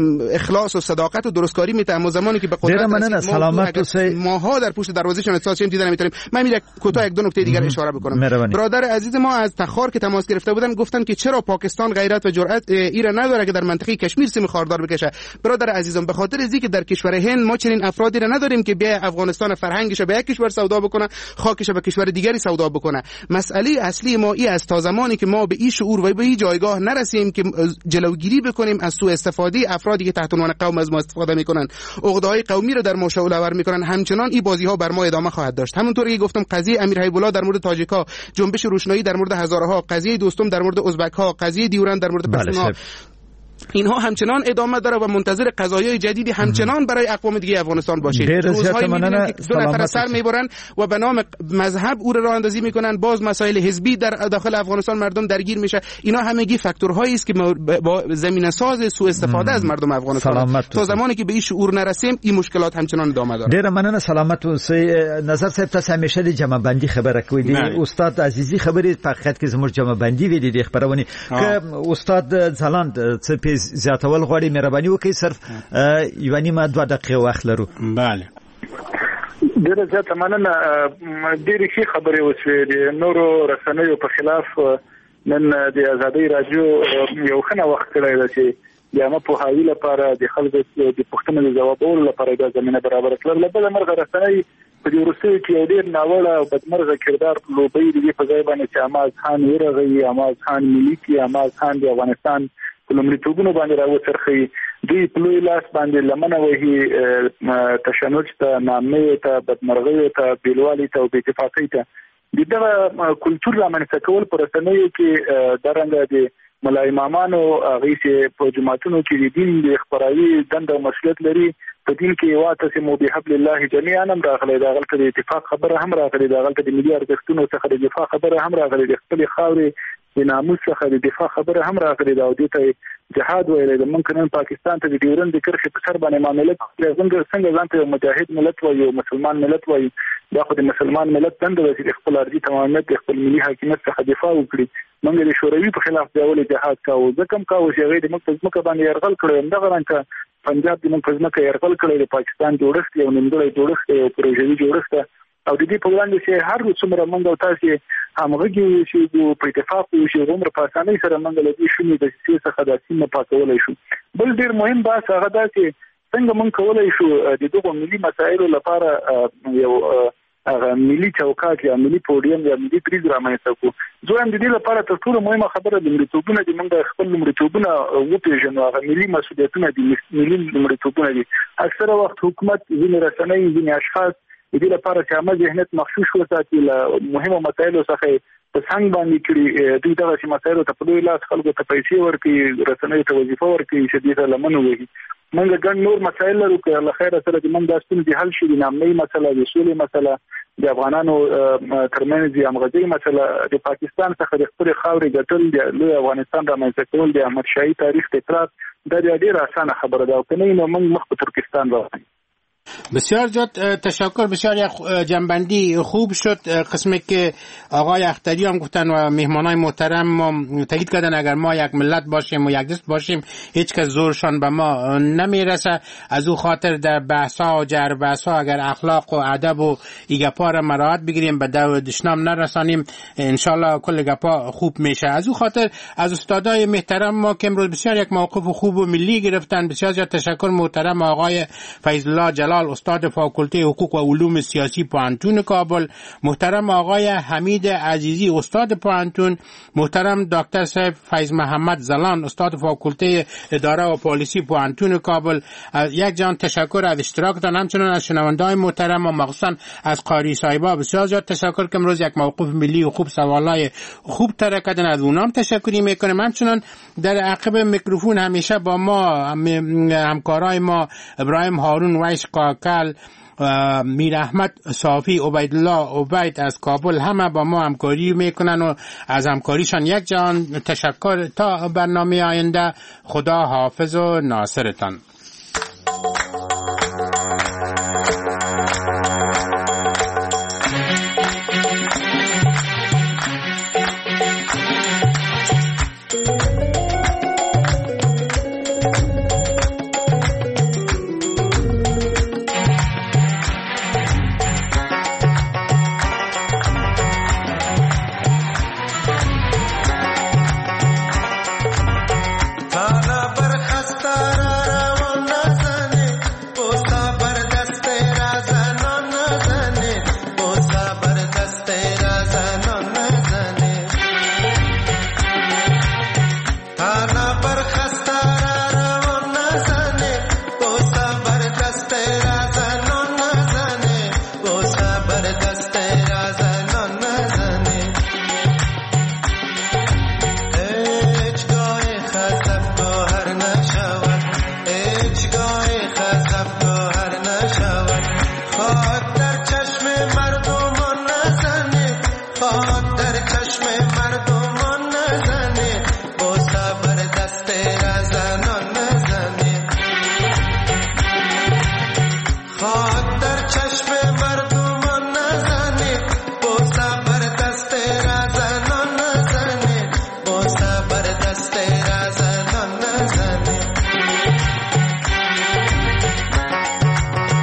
اخلاص و صداقت و درستکاری میته، اما زمانی که به قدرت سلامت ماها در پشت دروازهشون احساس دیدن نمیتونیم. من میگم کوتاه یک دو نکته دیگر اشاره بکنم. برادر عزیز ما از تخار که تماس گرفته بودن گفتن که چرا پاکستان غیرت و جرأت ایران نداره که در منطقه کشمیر سیم خاردار بکشه. برادر عزیزم به خاطر ازی که در کشور هند ما چنین افرادی را نداریم که بیا افغانستان فرهنگش به یک کشور سودا بکنه، خاکش به کشور دیگری سودا بکنه. مسئله اصلی ما ای است تا زمانی که ما به این شعور و به این جایگاه نرسیم که جلوگیری بکنیم از سوء استفاده افرادی که تحت عنوان قوم از ما استفاده میکنن، عقده‌های قومی رو در ما شعله‌ور میکنن، همچنان این بازی‌ها بر ما ادامه خواهد داشت. همونطور که گفتم قضیه امیر حبیب الله در مورد تاجیک‌ها، جنبش روشنایی در مورد هزارها، قضیه دوستم در مورد ازبک‌ها، قضیه دیوران در مورد پشتونها، اینها همچنان ادامه داره و منتظر قضایای جدیدی همچنان برای اقوام دیگه افغانستان باشه. روزهای می‌بینیم که دو نفر سر میبرن و به نام مذهب او را اندازی میکنن، باز مسائل حزبی در داخل افغانستان مردم درگیر میشه. اینا همگی فاکتورهایی است که با زمینه ساز سوء استفاده از مردم افغانستان. تا زمانی که به این شعور نرسیم این مشکلات همچنان ادامه داره. ډیر مننه. سلامت اوسئ. نظر صاحب تاسو همیشه د جمع بندي خبره کوي. دی استاد عزیزی خبرې په حقیقت کې زموږ جمع بندي ویلي د خبرونه که استاد ځلاند څه زیاتول غواړي مهرباني وکړئ، صرف یو نیمه 2 دقیقې وخت لرو. بله ډیره زیاته مننه. ډیرې ښې خبرې وشوې د نورو رسنیو په خلاف. نن د ازادۍ راډیو یو ښه وخت کړی دی چې د عامه پوهاوي لپاره د خلکو د پوښتنو د ځوابولو لپاره د زمینه برابر کړل. له بله مرغه رسنۍ په دې وروستیو کې یو ډېر ناوړه او بدمرغه کردار لوبوي. د دې په ځای باندې چې عماز خان ورغی، عماز خان ملي کې، عماز خان د افغانستان لومړیتوبونو باندې راوڅرخي، دوی په لوی لاس باندې لمنه وهي تشنج ته، نامې ته، بدمرغۍ ته، بیلوالي ته او بې اتفاقۍ ته. دغه کلتور رامنځته کول په رسنیو کې درنګه د ملا امامانو هغې چې په جماعتونو کې د دین د خپراوي دنده او مسؤلیت لري، په دین کې واعتصموا بحبل الله جميعا هم راغلی، د هغلته د اتفاق خبره هم راغلی، د هغلته د ملي ارزښتونو څخه د دفاع خبره هم راغلی، د خپلې خاورې د ناموس څخه د دفاع خبره هم راغلی ده او دې ته جهاد ویلی ده. موږ نن پاکستان ته د ډیورند د کرښې په سر باندې معامله کوو. څنګه ځان ته یو مجاهد ملت وایي، یو مسلمان ملت وایي، دا خو د مسلمان ملت دنده ده چې د خپل ارضي تمامیت، د خپل ملي حاکمیت څخه دفاع وکړي. موږ د شوروي په خلاف ډول جهاد کوو، ځکه هم کوو چې هغې د موږ په ځمکه باندې یرغل کړی. همدغه رنګه پنجاب د موږ په ځمکه یرغل کړی. د پاکستان جوړښت یو نیمګړی جوړښت دی، یو پروژوي جوړښت ده او د دې په وړاندې چې هر څومره موږ او تاسې همغږي اوسو، په اتفاق اوسو، عمر په اسانۍ سره موږ له دې شونې د سیاسي څخه د سیمه پاکولی شو. بل ډېر مهم بحث هغه دا چې څنګه موږ کولی شو د دغو ملي مسایلو لپاره یو ملي چوکاټ یا ملي پوډیم یا ملي دریځ رامنځته کړو. زه هم د دې لپاره تر ټولو مهمه خبره د لومړیتوبونه دي. موږ خپل لومړیتوبونه وپېژنو، هغه ملي مسؤلیتونه دي، ملي لومړیتوبونه دي. اکثره وخت حکومت، ځینې رسنۍ، ځینې اشخاص د دې لپاره چې عامه ذهنیت مخشوش وساتي، له مهمو مسایلو څخه په څنګ باندې کړي، دوی دغسې مسایلو ته په لوی لاس خلکو ته پیسې ورکوي، رسنیو ته وظیفه ورکوي چې دې ته لمن ووهي. موږ ګڼ نور مسایل لرو که له خیره سره د موږ دا ستونزې حل شي، د نامنۍ مسله، د سولې مسله، د افغانانو ترمنځ د همغږۍ مسله، د پاکستان څخه د خپلې خاورې ګټل، د لوی افغانستان رامنځته کول، د احمدشاهي تاریخ تکرار، دا ډېره اسانه خبره ده او که نه نو موږ مخ په ترکستان روان. بسیار زیاد تشکر. بسیار یک جنبندی خوب شد. قسمی که آقای اختری هم گفتن و مهمانای محترم ما تاکید کردن اگر ما یک ملت باشیم و یک دست باشیم هیچ کس زورشان به ما نمیرسه. از او خاطر در بحثا و جر بحثا اگر اخلاق و ادب و گپا را مراعات بگیریم، به دشنام نرسانیم، انشالله کل گپا خوب میشه. از او خاطر از استادای محترم ما که امروز بسیار یک موقف خوب و ملی گرفتن بسیار زیاد تشکر. محترم آقای فیض الله جلال جلال استاد فاکولته حقوق و علوم سیاسی پوهنتون کابل، محترم آقای حمید عزیزی استاد پوهنتون، محترم دکتر صاحب فیض محمد زلان استاد فاکولته اداره و پالیسی پوهنتون کابل. یک جان تشکر از اشتراکتان، همچنان از شنونده‌های محترم و مخصوصا از قاری صاحبا بسیار زیاد تشکر که امروز یک موقف ملی و خوب سوالای خوب طرح کردن، از اونام تشکری میکنم. همچنان در عقب میکروفون همیشه با ما همکارای ما ابراهیم هارون، ویش قاکل، میر احمد صافی، عبیدالله عبید از کابل همه با ما همکاری میکنن و از همکاریشان یک جان تشکر. تا برنامه آینده خدا حافظ و ناصرتان.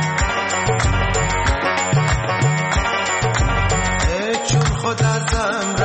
خود ازم